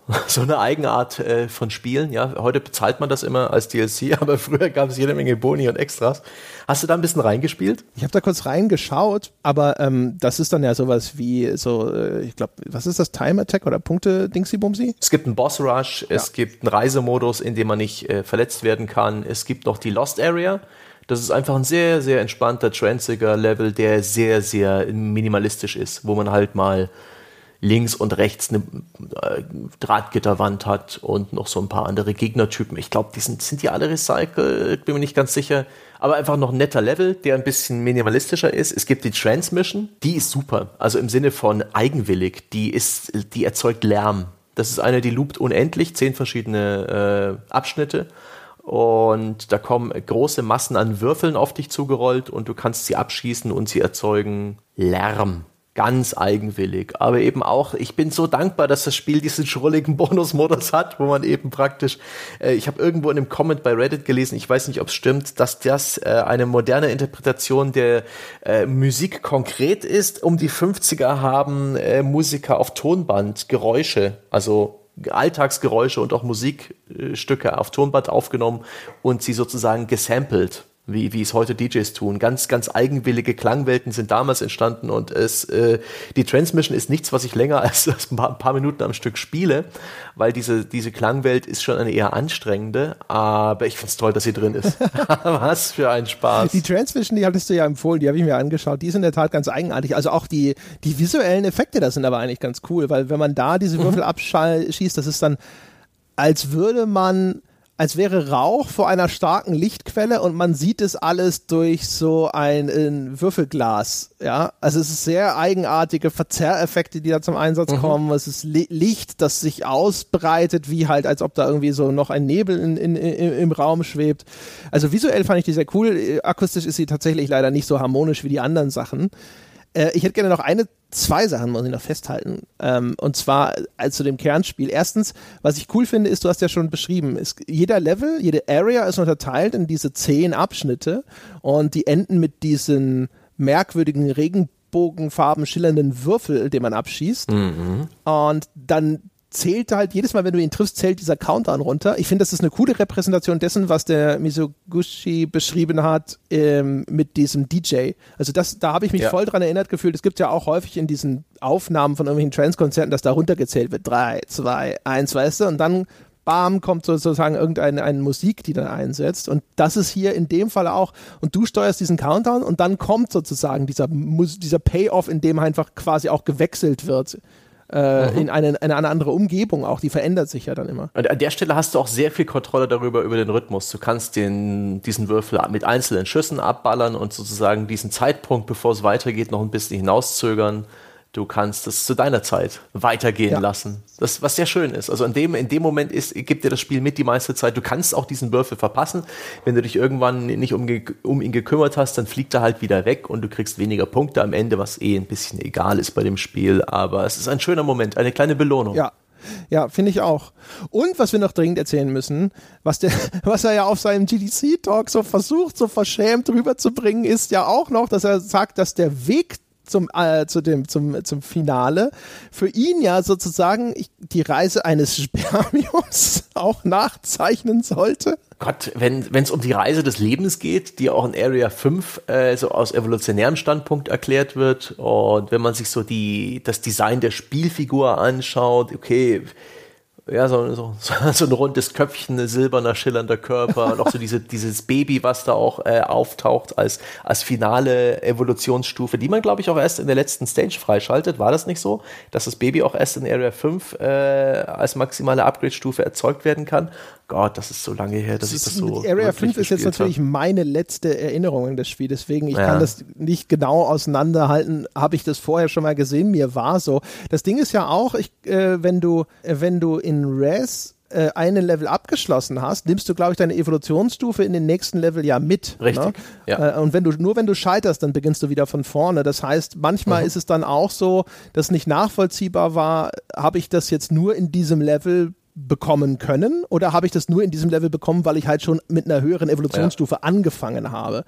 So eine Eigenart äh, von Spielen, ja. Heute bezahlt man das immer als D L C, aber früher gab es jede Menge Boni und Extras. Hast du da ein bisschen reingespielt? Ich habe da kurz reingeschaut, aber ähm, das ist dann ja sowas wie so, äh, ich glaube, was ist das, Time Attack oder Punkte Dingsy-Bumsy? Es gibt einen Boss Rush, ja. Es gibt einen Reisemodus, in dem man nicht äh, verletzt werden kann. Es gibt noch die Lost Area. Das ist einfach ein sehr, sehr entspannter, transiger Level, der sehr, sehr minimalistisch ist, wo man halt mal links und rechts eine äh, Drahtgitterwand hat und noch so ein paar andere Gegnertypen. Ich glaube, die sind, sind die alle recycelt, bin mir nicht ganz sicher. Aber einfach noch ein netter Level, der ein bisschen minimalistischer ist. Es gibt die Transmission, die ist super. Also im Sinne von eigenwillig. Die ist, die erzeugt Lärm. Das ist eine, die loopt unendlich, zehn verschiedene äh, Abschnitte. Und da kommen große Massen an Würfeln auf dich zugerollt und du kannst sie abschießen und sie erzeugen Lärm. Ganz eigenwillig, aber eben auch, ich bin so dankbar, dass das Spiel diesen schrulligen Bonusmodus hat, wo man eben praktisch, äh, ich habe irgendwo in einem Comment bei Reddit gelesen, ich weiß nicht, ob es stimmt, dass das äh, eine moderne Interpretation der äh, Musik konkret ist. Um die fünfziger haben äh, Musiker auf Tonband Geräusche, also Alltagsgeräusche und auch Musikstücke auf Tonband aufgenommen und sie sozusagen gesampelt. Wie, wie es heute D Js tun. Ganz, ganz eigenwillige Klangwelten sind damals entstanden und es, äh, die Transmission ist nichts, was ich länger als, als ein, paar, ein paar Minuten am Stück spiele, weil diese, diese Klangwelt ist schon eine eher anstrengende, aber ich find's toll, dass sie drin ist. Was für ein Spaß. Die Transmission, die hattest du ja empfohlen, die habe ich mir angeschaut, die ist in der Tat ganz eigenartig. Also auch die, die visuellen Effekte, das sind aber eigentlich ganz cool, weil wenn man da diese Würfel mhm. abschießt, das ist dann, als würde man als wäre Rauch vor einer starken Lichtquelle und man sieht es alles durch so ein, ein Würfelglas, ja, also es ist sehr eigenartige Verzerreffekte, die da zum Einsatz mhm. kommen, es ist Li- Licht, das sich ausbreitet, wie halt, als ob da irgendwie so noch ein Nebel in, in, in, im Raum schwebt, also visuell fand ich die sehr cool, akustisch ist sie tatsächlich leider nicht so harmonisch wie die anderen Sachen. Äh, ich hätte gerne noch eine Zwei Sachen muss ich noch festhalten. Ähm, und zwar äh, zu dem Kernspiel. Erstens, was ich cool finde, ist, du hast ja schon beschrieben, ist, jeder Level, jede Area ist unterteilt in diese zehn Abschnitte und die enden mit diesen merkwürdigen Regenbogenfarben schillernden Würfel, den man abschießt. Mhm. Und dann zählt halt, jedes Mal, wenn du ihn triffst, zählt dieser Countdown runter. Ich finde, das ist eine coole Repräsentation dessen, was der Mizoguchi beschrieben hat ähm, mit diesem D J. Also das, da habe ich mich ja. voll dran erinnert gefühlt. Es gibt ja auch häufig in diesen Aufnahmen von irgendwelchen Trance-Konzerten, dass da runtergezählt wird. Drei, zwei, eins, weißt du? Und dann, bam, kommt sozusagen irgendeine eine Musik, die dann einsetzt. Und das ist hier in dem Fall auch. Und du steuerst diesen Countdown und dann kommt sozusagen dieser, dieser Payoff, in dem einfach quasi auch gewechselt wird. Äh, mhm. in, eine, in eine andere Umgebung auch, die verändert sich ja dann immer. Und an der Stelle hast du auch sehr viel Kontrolle darüber, über den Rhythmus. Du kannst den, diesen Würfel mit einzelnen Schüssen abballern und sozusagen diesen Zeitpunkt, bevor es weitergeht, noch ein bisschen hinauszögern. Du kannst es zu deiner Zeit weitergehen ja. lassen. Das, was sehr schön ist. Also in dem, in dem Moment ist, gibt dir das Spiel mit die meiste Zeit. Du kannst auch diesen Würfel verpassen. Wenn du dich irgendwann nicht um, um ihn gekümmert hast, dann fliegt er halt wieder weg und du kriegst weniger Punkte am Ende, was eh ein bisschen egal ist bei dem Spiel. Aber es ist ein schöner Moment, eine kleine Belohnung. Ja. Ja, finde ich auch. Und was wir noch dringend erzählen müssen, was, der, was er ja auf seinem G D C-Talk so versucht, so verschämt rüberzubringen, ist ja auch noch, dass er sagt, dass der Weg zum äh, zu dem zum zum Finale für ihn ja sozusagen ich, die Reise eines Spermiums auch nachzeichnen sollte. Gott, wenn wenn es um die Reise des Lebens geht, die auch in Area fünf äh, so aus evolutionärem Standpunkt erklärt wird und wenn man sich so die das Design der Spielfigur anschaut, okay, ja, so, so, so ein rundes Köpfchen, ein silberner, schillernder Körper und auch so diese, dieses Baby, was da auch äh, auftaucht als, als finale Evolutionsstufe, die man, glaube ich, auch erst in der letzten Stage freischaltet. War das nicht so, dass das Baby auch erst in Area fünf äh, als maximale Upgrade-Stufe erzeugt werden kann? Gott, das ist so lange her, dass das ich das so Area fünf ist jetzt natürlich hab. meine letzte Erinnerung an das Spiel, deswegen ich ja. kann das nicht genau auseinanderhalten, habe ich das vorher schon mal gesehen, mir war so. Das Ding ist ja auch, ich, äh, wenn du äh, wenn du in Res äh, einen Level abgeschlossen hast, nimmst du, glaube ich, deine Evolutionsstufe in den nächsten Level ja mit. Richtig, ne? ja. Äh, und wenn du, nur wenn du scheiterst, dann beginnst du wieder von vorne. Das heißt, manchmal mhm. ist es dann auch so, dass nicht nachvollziehbar war, habe ich das jetzt nur in diesem Level bekommen können oder habe ich das nur in diesem Level bekommen, weil ich halt schon mit einer höheren Evolutionsstufe ja. angefangen habe.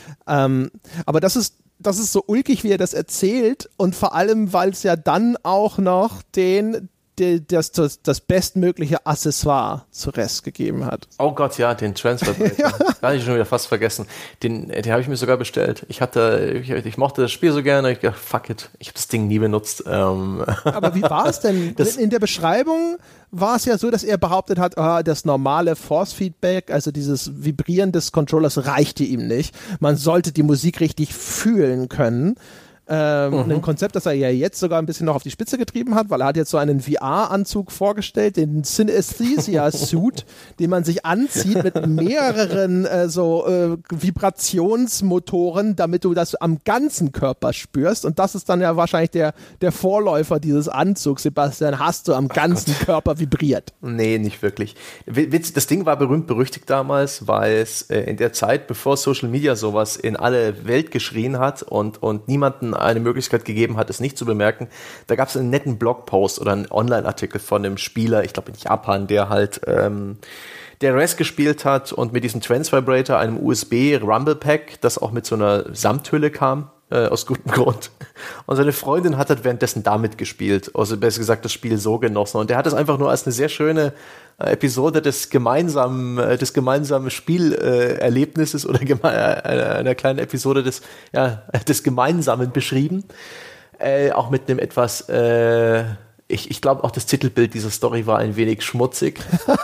Ähm, aber das ist, das ist so ulkig, wie er das erzählt und vor allem, weil es ja dann auch noch den die, das, das, das bestmögliche Accessoire zu Rest gegeben hat. Oh Gott, ja, den Transfer. Ja. Da hatte ich schon wieder fast vergessen. Den, den habe ich mir sogar bestellt. Ich hatte, ich, ich mochte das Spiel so gerne. Ich dachte, fuck it, ich habe das Ding nie benutzt. Ähm. Aber wie war es denn? Das, in der Beschreibung war es ja so, dass er behauptet hat, ah, das normale Force-Feedback, also dieses Vibrieren des Controllers reichte ihm nicht. Man sollte die Musik richtig fühlen können. Ähm, mhm. Ein Konzept, das er ja jetzt sogar ein bisschen noch auf die Spitze getrieben hat, weil er hat jetzt so einen V R-Anzug vorgestellt, den Synesthesia-Suit, den man sich anzieht mit mehreren äh, so äh, Vibrationsmotoren, damit du das am ganzen Körper spürst. Und das ist dann ja wahrscheinlich der, der Vorläufer dieses Anzugs, Sebastian. Hast du am ganzen Ach Körper vibriert? Nee, nicht wirklich. Das Ding war berühmt berüchtigt damals, weil es äh, in der Zeit, bevor Social Media sowas in alle Welt geschrien hat und, und niemanden eine Möglichkeit gegeben hat, es nicht zu bemerken. Da gab es einen netten Blogpost oder einen Online-Artikel von einem Spieler, ich glaube in Japan, der halt ähm, der Res gespielt hat und mit diesem Trance-Vibrator, einem U S B-Rumble-Pack, das auch mit so einer Samthülle kam, äh, aus gutem Grund. Und seine Freundin hat halt währenddessen damit gespielt, also besser gesagt das Spiel so genossen. Und der hat es einfach nur als eine sehr schöne Episode des gemeinsamen, des gemeinsamen Spielerlebnisses oder geme- einer kleinen Episode des, ja, des Gemeinsamen beschrieben. Äh, auch mit einem etwas, äh, ich, ich glaube auch das Titelbild dieser Story war ein wenig schmutzig.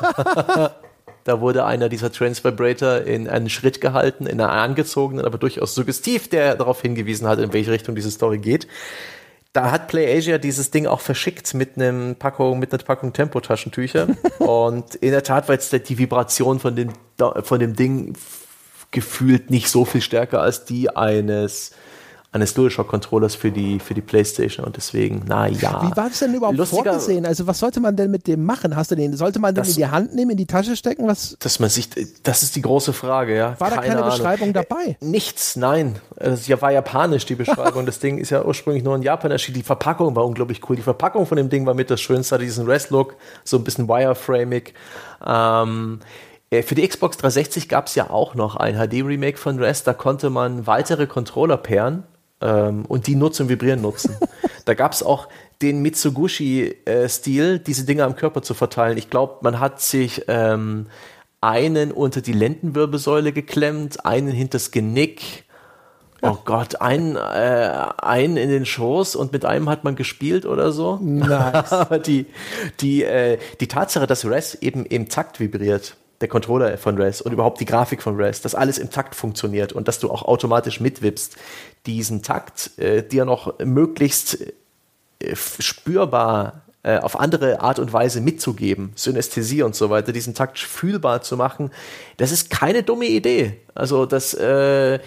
Da wurde einer dieser Trance-Vibrator in einen Schritt gehalten, in einer angezogenen, aber durchaus suggestiv, der darauf hingewiesen hat, in welche Richtung diese Story geht. Da hat PlayAsia dieses Ding auch verschickt mit einem Packung, mit einer Packung Tempo-Taschentücher. Und in der Tat war jetzt die Vibration von dem, von dem Ding gefühlt nicht so viel stärker als die eines eines DualShock-Controllers für die, für die PlayStation und deswegen, na ja. Wie war das denn überhaupt lustiger, vorgesehen? Also was sollte man denn mit dem machen? Hast du den, sollte man den das, in die Hand nehmen, in die Tasche stecken? Was? Dass man sich, das ist die große Frage, ja. War keine da keine Ahnung. Beschreibung dabei? Äh, nichts, nein. Es war japanisch, die Beschreibung. Das Ding ist ja ursprünglich nur in Japan erschienen. Die Verpackung war unglaublich cool. Die Verpackung von dem Ding war mit das Schönste, hatte diesen Rest-Look, so ein bisschen wireframig. Ähm, Für die Xbox dreihundertsechzig gab es ja auch noch ein H D-Remake von Rest, da konnte man weitere Controller pairen ähm, und die nur zum Vibrieren nutzen. Da gab es auch den Mitsugushi-Stil, diese Dinge am Körper zu verteilen. Ich glaube, man hat sich ähm, einen unter die Lendenwirbelsäule geklemmt, einen hinters Genick, oh Gott, einen, äh, einen in den Schoß und mit einem hat man gespielt oder so. Nice. Aber die, die, äh, die Tatsache, dass Res eben im Takt vibriert, der Controller von Res und überhaupt die Grafik von Res, dass alles im Takt funktioniert und dass du auch automatisch mitwippst, diesen Takt äh, dir noch möglichst äh, spürbar äh, auf andere Art und Weise mitzugeben, Synästhesie und so weiter, diesen Takt fühlbar zu machen, das ist keine dumme Idee. Also das, äh,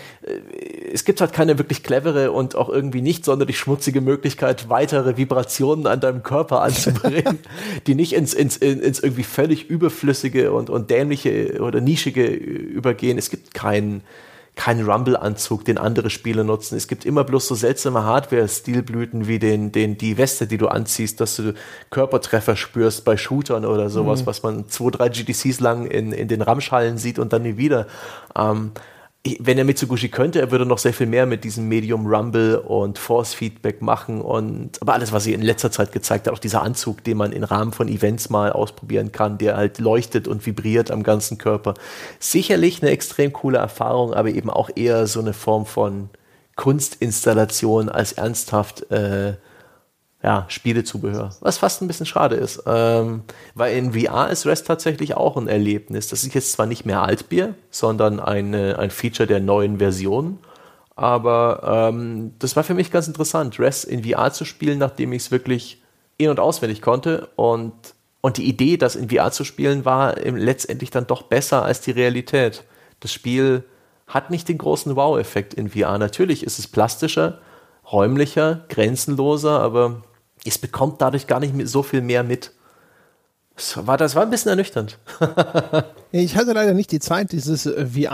es gibt halt keine wirklich clevere und auch irgendwie nicht sonderlich schmutzige Möglichkeit, weitere Vibrationen an deinem Körper anzubringen, die nicht ins, ins, ins irgendwie völlig überflüssige und, und dämliche oder nischige übergehen. Es gibt keinen keinen Rumble-Anzug, den andere Spieler nutzen. Es gibt immer bloß so seltsame Hardware-Stilblüten wie den, den, die Weste, die du anziehst, dass du Körpertreffer spürst bei Shootern oder sowas, mhm. was man zwei, drei G D Cs lang in, in den Ramschhallen sieht und dann nie wieder. Ähm, wenn er Mitsugushi könnte, er würde noch sehr viel mehr mit diesem Medium Rumble und Force Feedback machen und aber alles, was sie in letzter Zeit gezeigt hat, auch dieser Anzug, den man im Rahmen von Events mal ausprobieren kann, der halt leuchtet und vibriert am ganzen Körper. Sicherlich eine extrem coole Erfahrung, aber eben auch eher so eine Form von Kunstinstallation als ernsthaft äh, ja, Spielezubehör, was fast ein bisschen schade ist, ähm, weil in V R ist Rest tatsächlich auch ein Erlebnis. Das ist jetzt zwar nicht mehr Altbier, sondern eine, ein Feature der neuen Version, aber ähm, das war für mich ganz interessant, Rest in V R zu spielen, nachdem ich es wirklich in- und auswendig konnte und, und die Idee, das in V R zu spielen, war letztendlich dann doch besser als die Realität. Das Spiel hat nicht den großen Wow-Effekt in V R. Natürlich ist es plastischer, räumlicher, grenzenloser, aber es bekommt dadurch gar nicht so viel mehr mit. Das war, das war ein bisschen ernüchternd. Ich hatte leider nicht die Zeit, dieses V R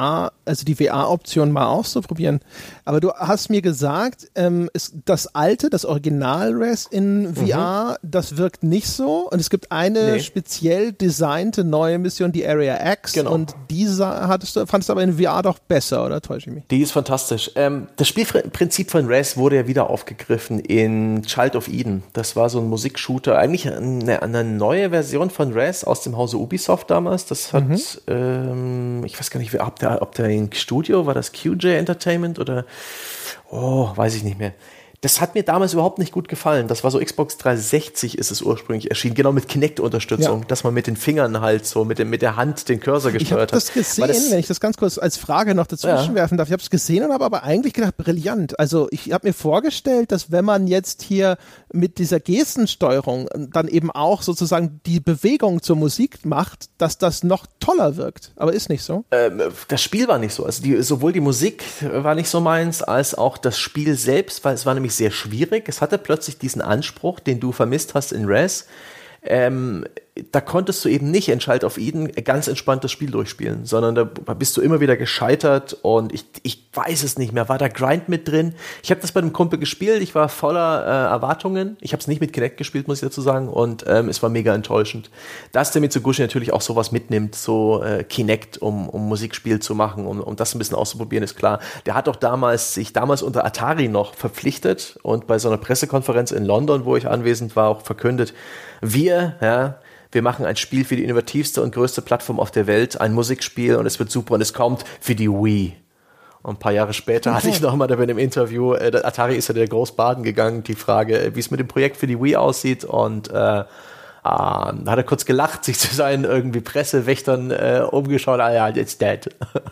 also die V R-Option mal auszuprobieren. Aber du hast mir gesagt, ähm, es, das alte, das Original-Res in V R, mhm. das wirkt nicht so. Und es gibt eine nee. speziell designte neue Mission, die Area X. Genau. Und diese hattest du, fandest du aber in V R doch besser, oder täusche ich mich? Die ist fantastisch. Ähm, das Spielprinzip von Res wurde ja wieder aufgegriffen in Child of Eden. Das war so ein Musikshooter, eigentlich eine, eine neue Version von Res aus dem Hause Ubisoft damals. Das hat, mhm. ähm, ich weiß gar nicht, ob der, ob der in Studio, war das Q J Entertainment oder, oh, weiß ich nicht mehr. Das hat mir damals überhaupt nicht gut gefallen. Das war so Xbox dreihundertsechzig ist es ursprünglich erschienen, genau mit Kinect-Unterstützung, ja. dass man mit den Fingern halt so, mit, dem, mit der Hand den Cursor gesteuert hat. Ich habe das gesehen, das, wenn ich das ganz kurz als Frage noch dazwischen ja. werfen darf. Ich habe es gesehen und habe aber eigentlich gedacht, brillant. Also ich habe mir vorgestellt, dass wenn man jetzt hier mit dieser Gestensteuerung dann eben auch sozusagen die Bewegung zur Musik macht, dass das noch toller wirkt. Aber ist nicht so. Ähm, das Spiel war nicht so. Also die, sowohl die Musik war nicht so meins, als auch das Spiel selbst, weil es war nämlich sehr schwierig. Es hatte plötzlich diesen Anspruch, den du vermisst hast in Res. Ähm, da konntest du eben nicht in Child of Eden ganz entspannt das Spiel durchspielen, sondern da bist du immer wieder gescheitert und ich, ich weiß es nicht mehr. War da Grind mit drin? Ich habe das bei einem Kumpel gespielt, ich war voller äh, Erwartungen. Ich habe es nicht mit Kinect gespielt, muss ich dazu sagen, und ähm, es war mega enttäuschend. Dass der Mitsuguchi natürlich auch sowas mitnimmt, so äh, Kinect, um, um Musikspiel zu machen, um, um das ein bisschen auszuprobieren, ist klar. Der hat auch damals sich damals unter Atari noch verpflichtet und bei so einer Pressekonferenz in London, wo ich anwesend war, auch verkündet, wir, ja, wir machen ein Spiel für die innovativste und größte Plattform auf der Welt, ein Musikspiel und es wird super und es kommt für die Wii. Und ein paar Jahre später hatte ich nochmal da bei einem Interview, äh, Atari ist ja der groß baden gegangen, die Frage, äh, wie es mit dem Projekt für die Wii aussieht und äh, äh, da hat er kurz gelacht, sich zu seinen irgendwie Pressewächtern äh, umgeschaut, ah ja, it's dead.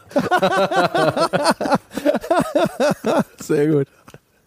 Sehr gut.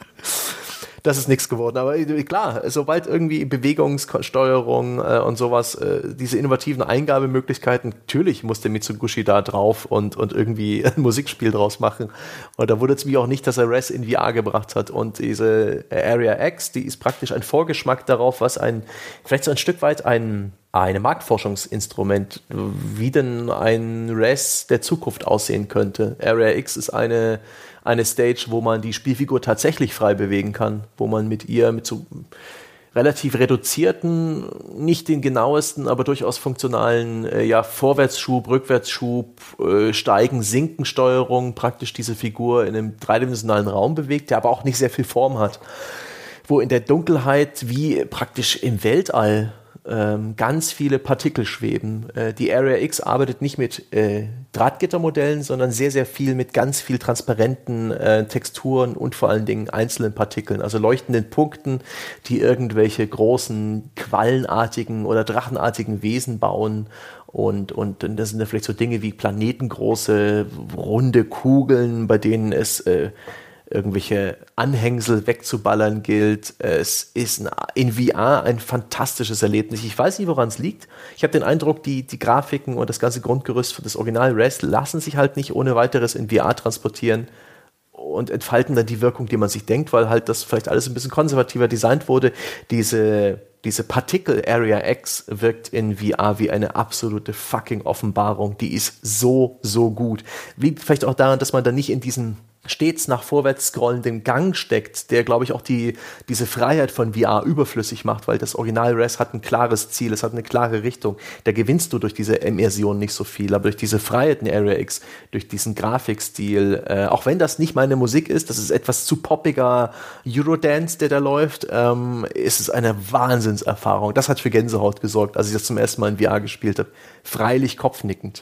Das ist nichts geworden, aber klar, sobald irgendwie Bewegungssteuerung äh, und sowas, äh, diese innovativen Eingabemöglichkeiten, natürlich muss der Mitsuguchi da drauf und, und irgendwie ein Musikspiel draus machen. Und da wundert es mich auch nicht, dass er Res in V R gebracht hat. Und diese Area X, die ist praktisch ein Vorgeschmack darauf, was ein, vielleicht so ein Stück weit ein ein Marktforschungsinstrument, wie denn ein Res der Zukunft aussehen könnte. Area X ist eine eine Stage, wo man die Spielfigur tatsächlich frei bewegen kann, wo man mit ihr mit so relativ reduzierten, nicht den genauesten, aber durchaus funktionalen äh, ja, Vorwärtsschub, Rückwärtsschub, äh, Steigen, Sinken Steuerung praktisch diese Figur in einem dreidimensionalen Raum bewegt, der aber auch nicht sehr viel Form hat, wo in der Dunkelheit wie praktisch im Weltall ähm, ganz viele Partikel schweben. Äh, die Area X arbeitet nicht mit äh, Drahtgittermodellen, sondern sehr, sehr viel mit ganz viel transparenten äh, Texturen und vor allen Dingen einzelnen Partikeln, also leuchtenden Punkten, die irgendwelche großen quallenartigen oder drachenartigen Wesen bauen. Und, und das sind ja vielleicht so Dinge wie planetengroße, runde Kugeln, bei denen es äh, irgendwelche Anhängsel wegzuballern gilt. Es ist in V R ein fantastisches Erlebnis. Ich weiß nicht, woran es liegt. Ich habe den Eindruck, die, die Grafiken und das ganze Grundgerüst für das Original Res lassen sich halt nicht ohne weiteres in V R transportieren und entfalten dann die Wirkung, die man sich denkt, weil halt das vielleicht alles ein bisschen konservativer designt wurde. Diese Diese Partikel Area X wirkt in V R wie eine absolute fucking Offenbarung. Die ist so, so gut. Liegt vielleicht auch daran, dass man da nicht in diesen stets nach vorwärts scrollenden Gang steckt, der, glaube ich, auch die, diese Freiheit von V R überflüssig macht, weil das Original Res hat ein klares Ziel, es hat eine klare Richtung. Da gewinnst du durch diese Immersion nicht so viel, aber durch diese Freiheit in Area X, durch diesen Grafikstil, äh, auch wenn das nicht meine Musik ist, das ist etwas zu poppiger Eurodance, der da läuft, ähm, ist es eine Wahnsinnserfahrung. Das hat für Gänsehaut gesorgt, als ich das zum ersten Mal in V R gespielt habe. Freilich kopfnickend.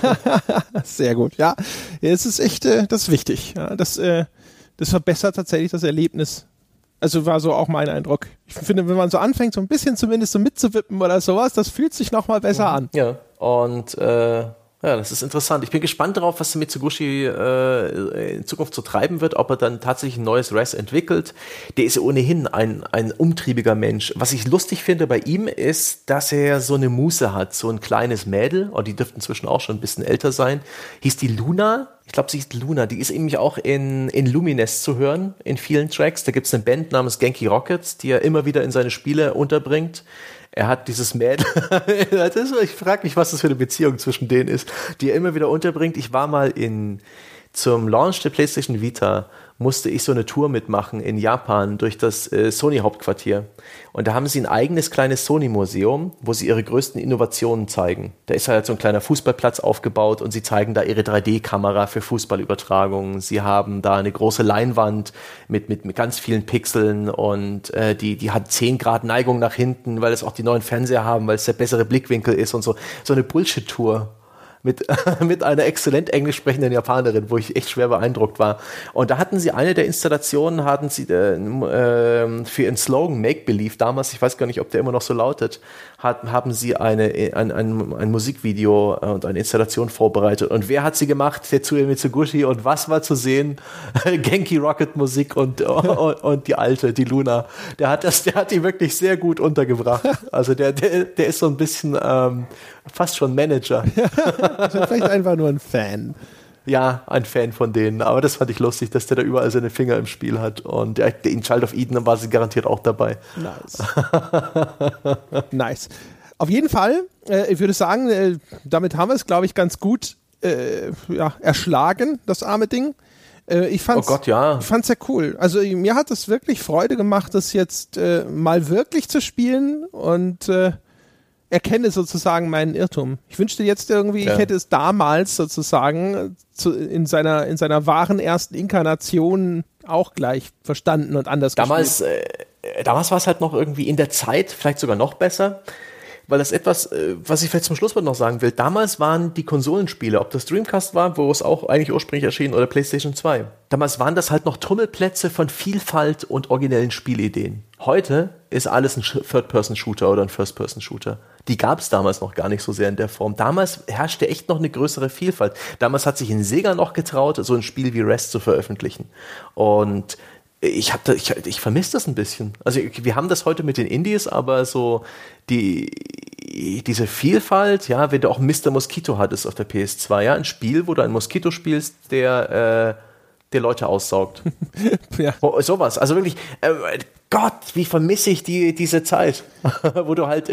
Sehr gut, ja. Es ist echt, äh, das ist wichtig. Ja, das, äh, das verbessert tatsächlich das Erlebnis. Also war so auch mein Eindruck. Ich finde, wenn man so anfängt, so ein bisschen zumindest so mitzuwippen oder sowas, das fühlt sich nochmal besser an. Ja, und äh ja, das ist interessant. Ich bin gespannt darauf, was Mitsuguchi äh, in Zukunft so treiben wird, ob er dann tatsächlich ein neues Res entwickelt. Der ist ja ohnehin ein, ein umtriebiger Mensch. Was ich lustig finde bei ihm ist, dass er so eine Muse hat, so ein kleines Mädel, oh, die dürfte inzwischen auch schon ein bisschen älter sein, hieß die Luna. Ich glaube, sie ist Luna. Die ist nämlich auch in, in Lumines zu hören, in vielen Tracks. Da gibt es eine Band namens Genki Rockets, die er immer wieder in seine Spiele unterbringt. Er hat dieses Mädel, ich frage mich, was das für eine Beziehung zwischen denen ist, die er immer wieder unterbringt. Ich war mal in, zum Launch der PlayStation Vita, musste ich so eine Tour mitmachen in Japan durch das äh, Sony-Hauptquartier. Und da haben sie ein eigenes kleines Sony-Museum, wo sie ihre größten Innovationen zeigen. Da ist halt so ein kleiner Fußballplatz aufgebaut und sie zeigen da ihre drei D-Kamera für Fußballübertragungen. Sie haben da eine große Leinwand mit, mit, mit ganz vielen Pixeln und äh, die, die hat zehn Grad Neigung nach hinten, weil es auch die neuen Fernseher haben, weil es der bessere Blickwinkel ist und so. So eine Bullshit-Tour. Mit, mit einer exzellent englisch sprechenden Japanerin, wo ich echt schwer beeindruckt war. Und da hatten sie eine der Installationen, hatten sie äh, äh, für ihren Slogan Make Believe damals, ich weiß gar nicht, ob der immer noch so lautet, hat, haben sie eine, ein, ein, ein Musikvideo und eine Installation vorbereitet. Und wer hat sie gemacht? Tetsuya Mitsuguchi. Und was war zu sehen? Genki Rocket Musik und, und, und die alte, die Luna. Der hat das, der hat die wirklich sehr gut untergebracht. Also der, der, der ist so ein bisschen ähm, fast schon Manager. Also vielleicht einfach nur ein Fan. Ja, ein Fan von denen. Aber das fand ich lustig, dass der da überall seine Finger im Spiel hat. Und der, der in Child of Eden war sie garantiert auch dabei. Nice. Nice. Auf jeden Fall, äh, ich würde sagen, äh, damit haben wir es, glaube ich, ganz gut äh, ja, erschlagen, das arme Ding. Äh, ich fand's, oh Gott, ja. Ich fand's sehr cool. Also mir hat es wirklich Freude gemacht, das jetzt äh, mal wirklich zu spielen und äh, erkenne sozusagen meinen Irrtum. Ich wünschte jetzt irgendwie, ja. ich hätte es damals sozusagen zu, in seiner in seiner wahren ersten Inkarnation auch gleich verstanden und anders damals, gespielt. Äh, damals war es halt noch irgendwie in der Zeit, vielleicht sogar noch besser, weil das etwas, äh, was ich vielleicht zum Schlusswort noch sagen will, damals waren die Konsolenspiele, ob das Dreamcast war, wo es auch eigentlich ursprünglich erschien, oder PlayStation zwei, damals waren das halt noch Tummelplätze von Vielfalt und originellen Spielideen. Heute ist alles ein Third-Person-Shooter oder ein First-Person-Shooter. Die gab es damals noch gar nicht so sehr in der Form. Damals herrschte echt noch eine größere Vielfalt. Damals hat sich ein Sega noch getraut, so ein Spiel wie Rest zu veröffentlichen. Und ich, hab da, ich, ich vermisse das ein bisschen. Also wir haben das heute mit den Indies, aber so die, diese Vielfalt, ja, wenn du auch Mister Mosquito hattest auf der P S zwei, ja, ein Spiel, wo du einen Moskito spielst, der, äh, der Leute aussaugt. Ja. Oh, sowas. Also wirklich, äh, Gott, wie vermisse ich die, diese Zeit, wo du halt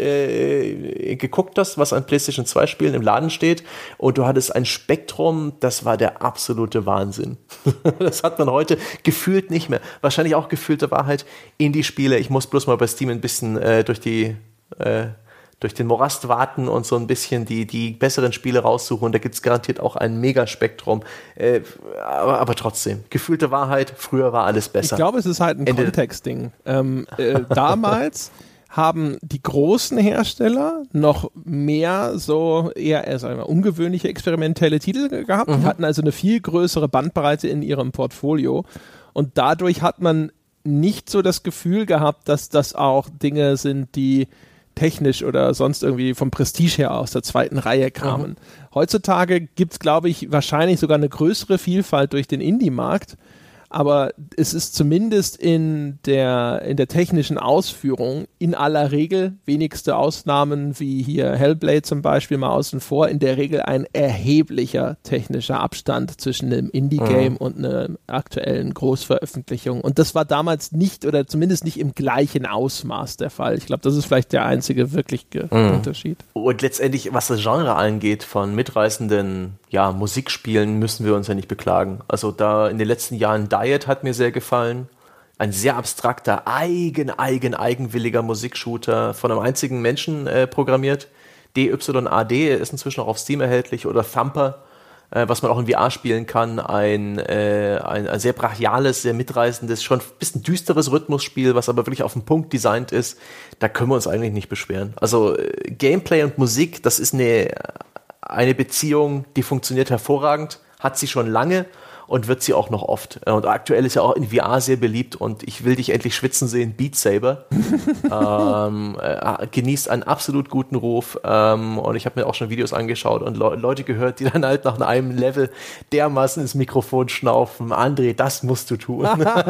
äh, geguckt hast, was an PlayStation zwei Spielen im Laden steht und du hattest ein Spektrum, das war der absolute Wahnsinn. Das hat man heute gefühlt nicht mehr. Wahrscheinlich auch gefühlte Wahrheit, Indie-Spiele. Ich muss bloß mal bei Steam ein bisschen äh, durch die äh, durch den Morast warten und so ein bisschen die, die besseren Spiele raussuchen. Da gibt es garantiert auch ein Megaspektrum. Äh, aber, aber trotzdem, gefühlte Wahrheit, früher war alles besser. Ich glaube, es ist halt ein Ende. Kontextding. Ähm, äh, damals haben die großen Hersteller noch mehr so eher, eher sagen wir, ungewöhnliche experimentelle Titel gehabt. Mhm. Die hatten also eine viel größere Bandbreite in ihrem Portfolio. Und dadurch hat man nicht so das Gefühl gehabt, dass das auch Dinge sind, die technisch oder sonst irgendwie vom Prestige her aus der zweiten Reihe kamen. Mhm. Heutzutage gibt es, glaube ich, wahrscheinlich sogar eine größere Vielfalt durch den Indie-Markt, aber es ist zumindest in der, in der technischen Ausführung in aller Regel, wenigste Ausnahmen wie hier Hellblade zum Beispiel mal außen vor, in der Regel ein erheblicher technischer Abstand zwischen einem Indie-Game mhm. und einer aktuellen Großveröffentlichung. Und das war damals nicht oder zumindest nicht im gleichen Ausmaß der Fall. Ich glaube, das ist vielleicht der einzige wirkliche mhm. Unterschied. Und letztendlich, was das Genre angeht, von mitreißenden ja, Musikspielen müssen wir uns ja nicht beklagen. Also da in den letzten Jahren Diet hat mir sehr gefallen. Ein sehr abstrakter, eigen, eigen, eigenwilliger Musikshooter von einem einzigen Menschen äh, programmiert. D Y A D ist inzwischen auch auf Steam erhältlich. Oder Thumper, äh, was man auch in V R spielen kann. Ein, äh, ein, ein sehr brachiales, sehr mitreißendes, schon ein bisschen düsteres Rhythmusspiel, was aber wirklich auf den Punkt designt ist. Da können wir uns eigentlich nicht beschweren. Also äh, Gameplay und Musik, das ist eine, eine Beziehung, die funktioniert hervorragend. Hat sie schon lange. Und wird sie auch noch oft. Und aktuell ist ja auch in V R sehr beliebt und ich will dich endlich schwitzen sehen, Beat Saber. ähm, äh, genießt einen absolut guten Ruf ähm, und ich habe mir auch schon Videos angeschaut und Le- Leute gehört, die dann halt nach einem Level dermaßen ins Mikrofon schnaufen. André, das musst du tun.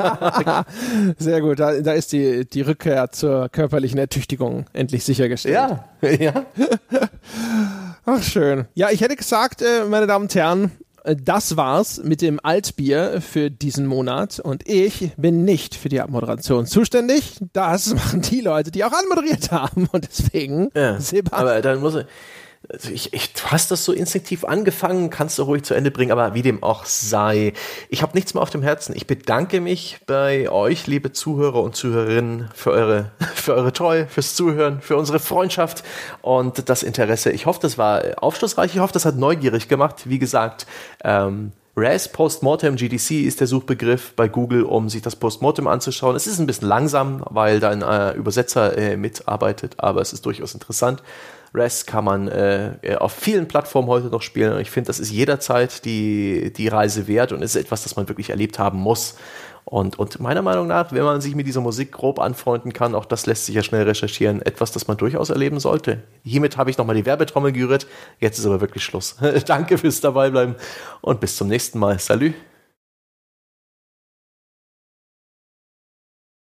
Sehr gut, da, da ist die, die Rückkehr zur körperlichen Ertüchtigung endlich sichergestellt. Ja, ja. Ach, schön. Ja, ich hätte gesagt, äh, meine Damen und Herren, das war's mit dem Altbier für diesen Monat und ich bin nicht für die Abmoderation zuständig. Das machen die Leute, die auch anmoderiert haben und deswegen, ja, Sebastian. Aber dann muss ich, also ich, ich, du hast das so instinktiv angefangen, kannst du ruhig zu Ende bringen, aber wie dem auch sei. Ich habe nichts mehr auf dem Herzen. Ich bedanke mich bei euch, liebe Zuhörer und Zuhörerinnen, für eure, für eure Treue, fürs Zuhören, für unsere Freundschaft und das Interesse. Ich hoffe, das war aufschlussreich. Ich hoffe, das hat neugierig gemacht. Wie gesagt, ähm, R A S Postmortem G D C ist der Suchbegriff bei Google, um sich das Postmortem anzuschauen. Es ist ein bisschen langsam, weil da ein äh, Übersetzer äh, mitarbeitet, aber es ist durchaus interessant. R A S kann man äh, auf vielen Plattformen heute noch spielen und ich finde, das ist jederzeit die, die Reise wert und ist etwas, das man wirklich erlebt haben muss. Und, und meiner Meinung nach, wenn man sich mit dieser Musik grob anfreunden kann, auch das lässt sich ja schnell recherchieren, etwas, das man durchaus erleben sollte. Hiermit habe ich nochmal die Werbetrommel gerührt, jetzt ist aber wirklich Schluss. Danke fürs Dabeibleiben und bis zum nächsten Mal. Salü!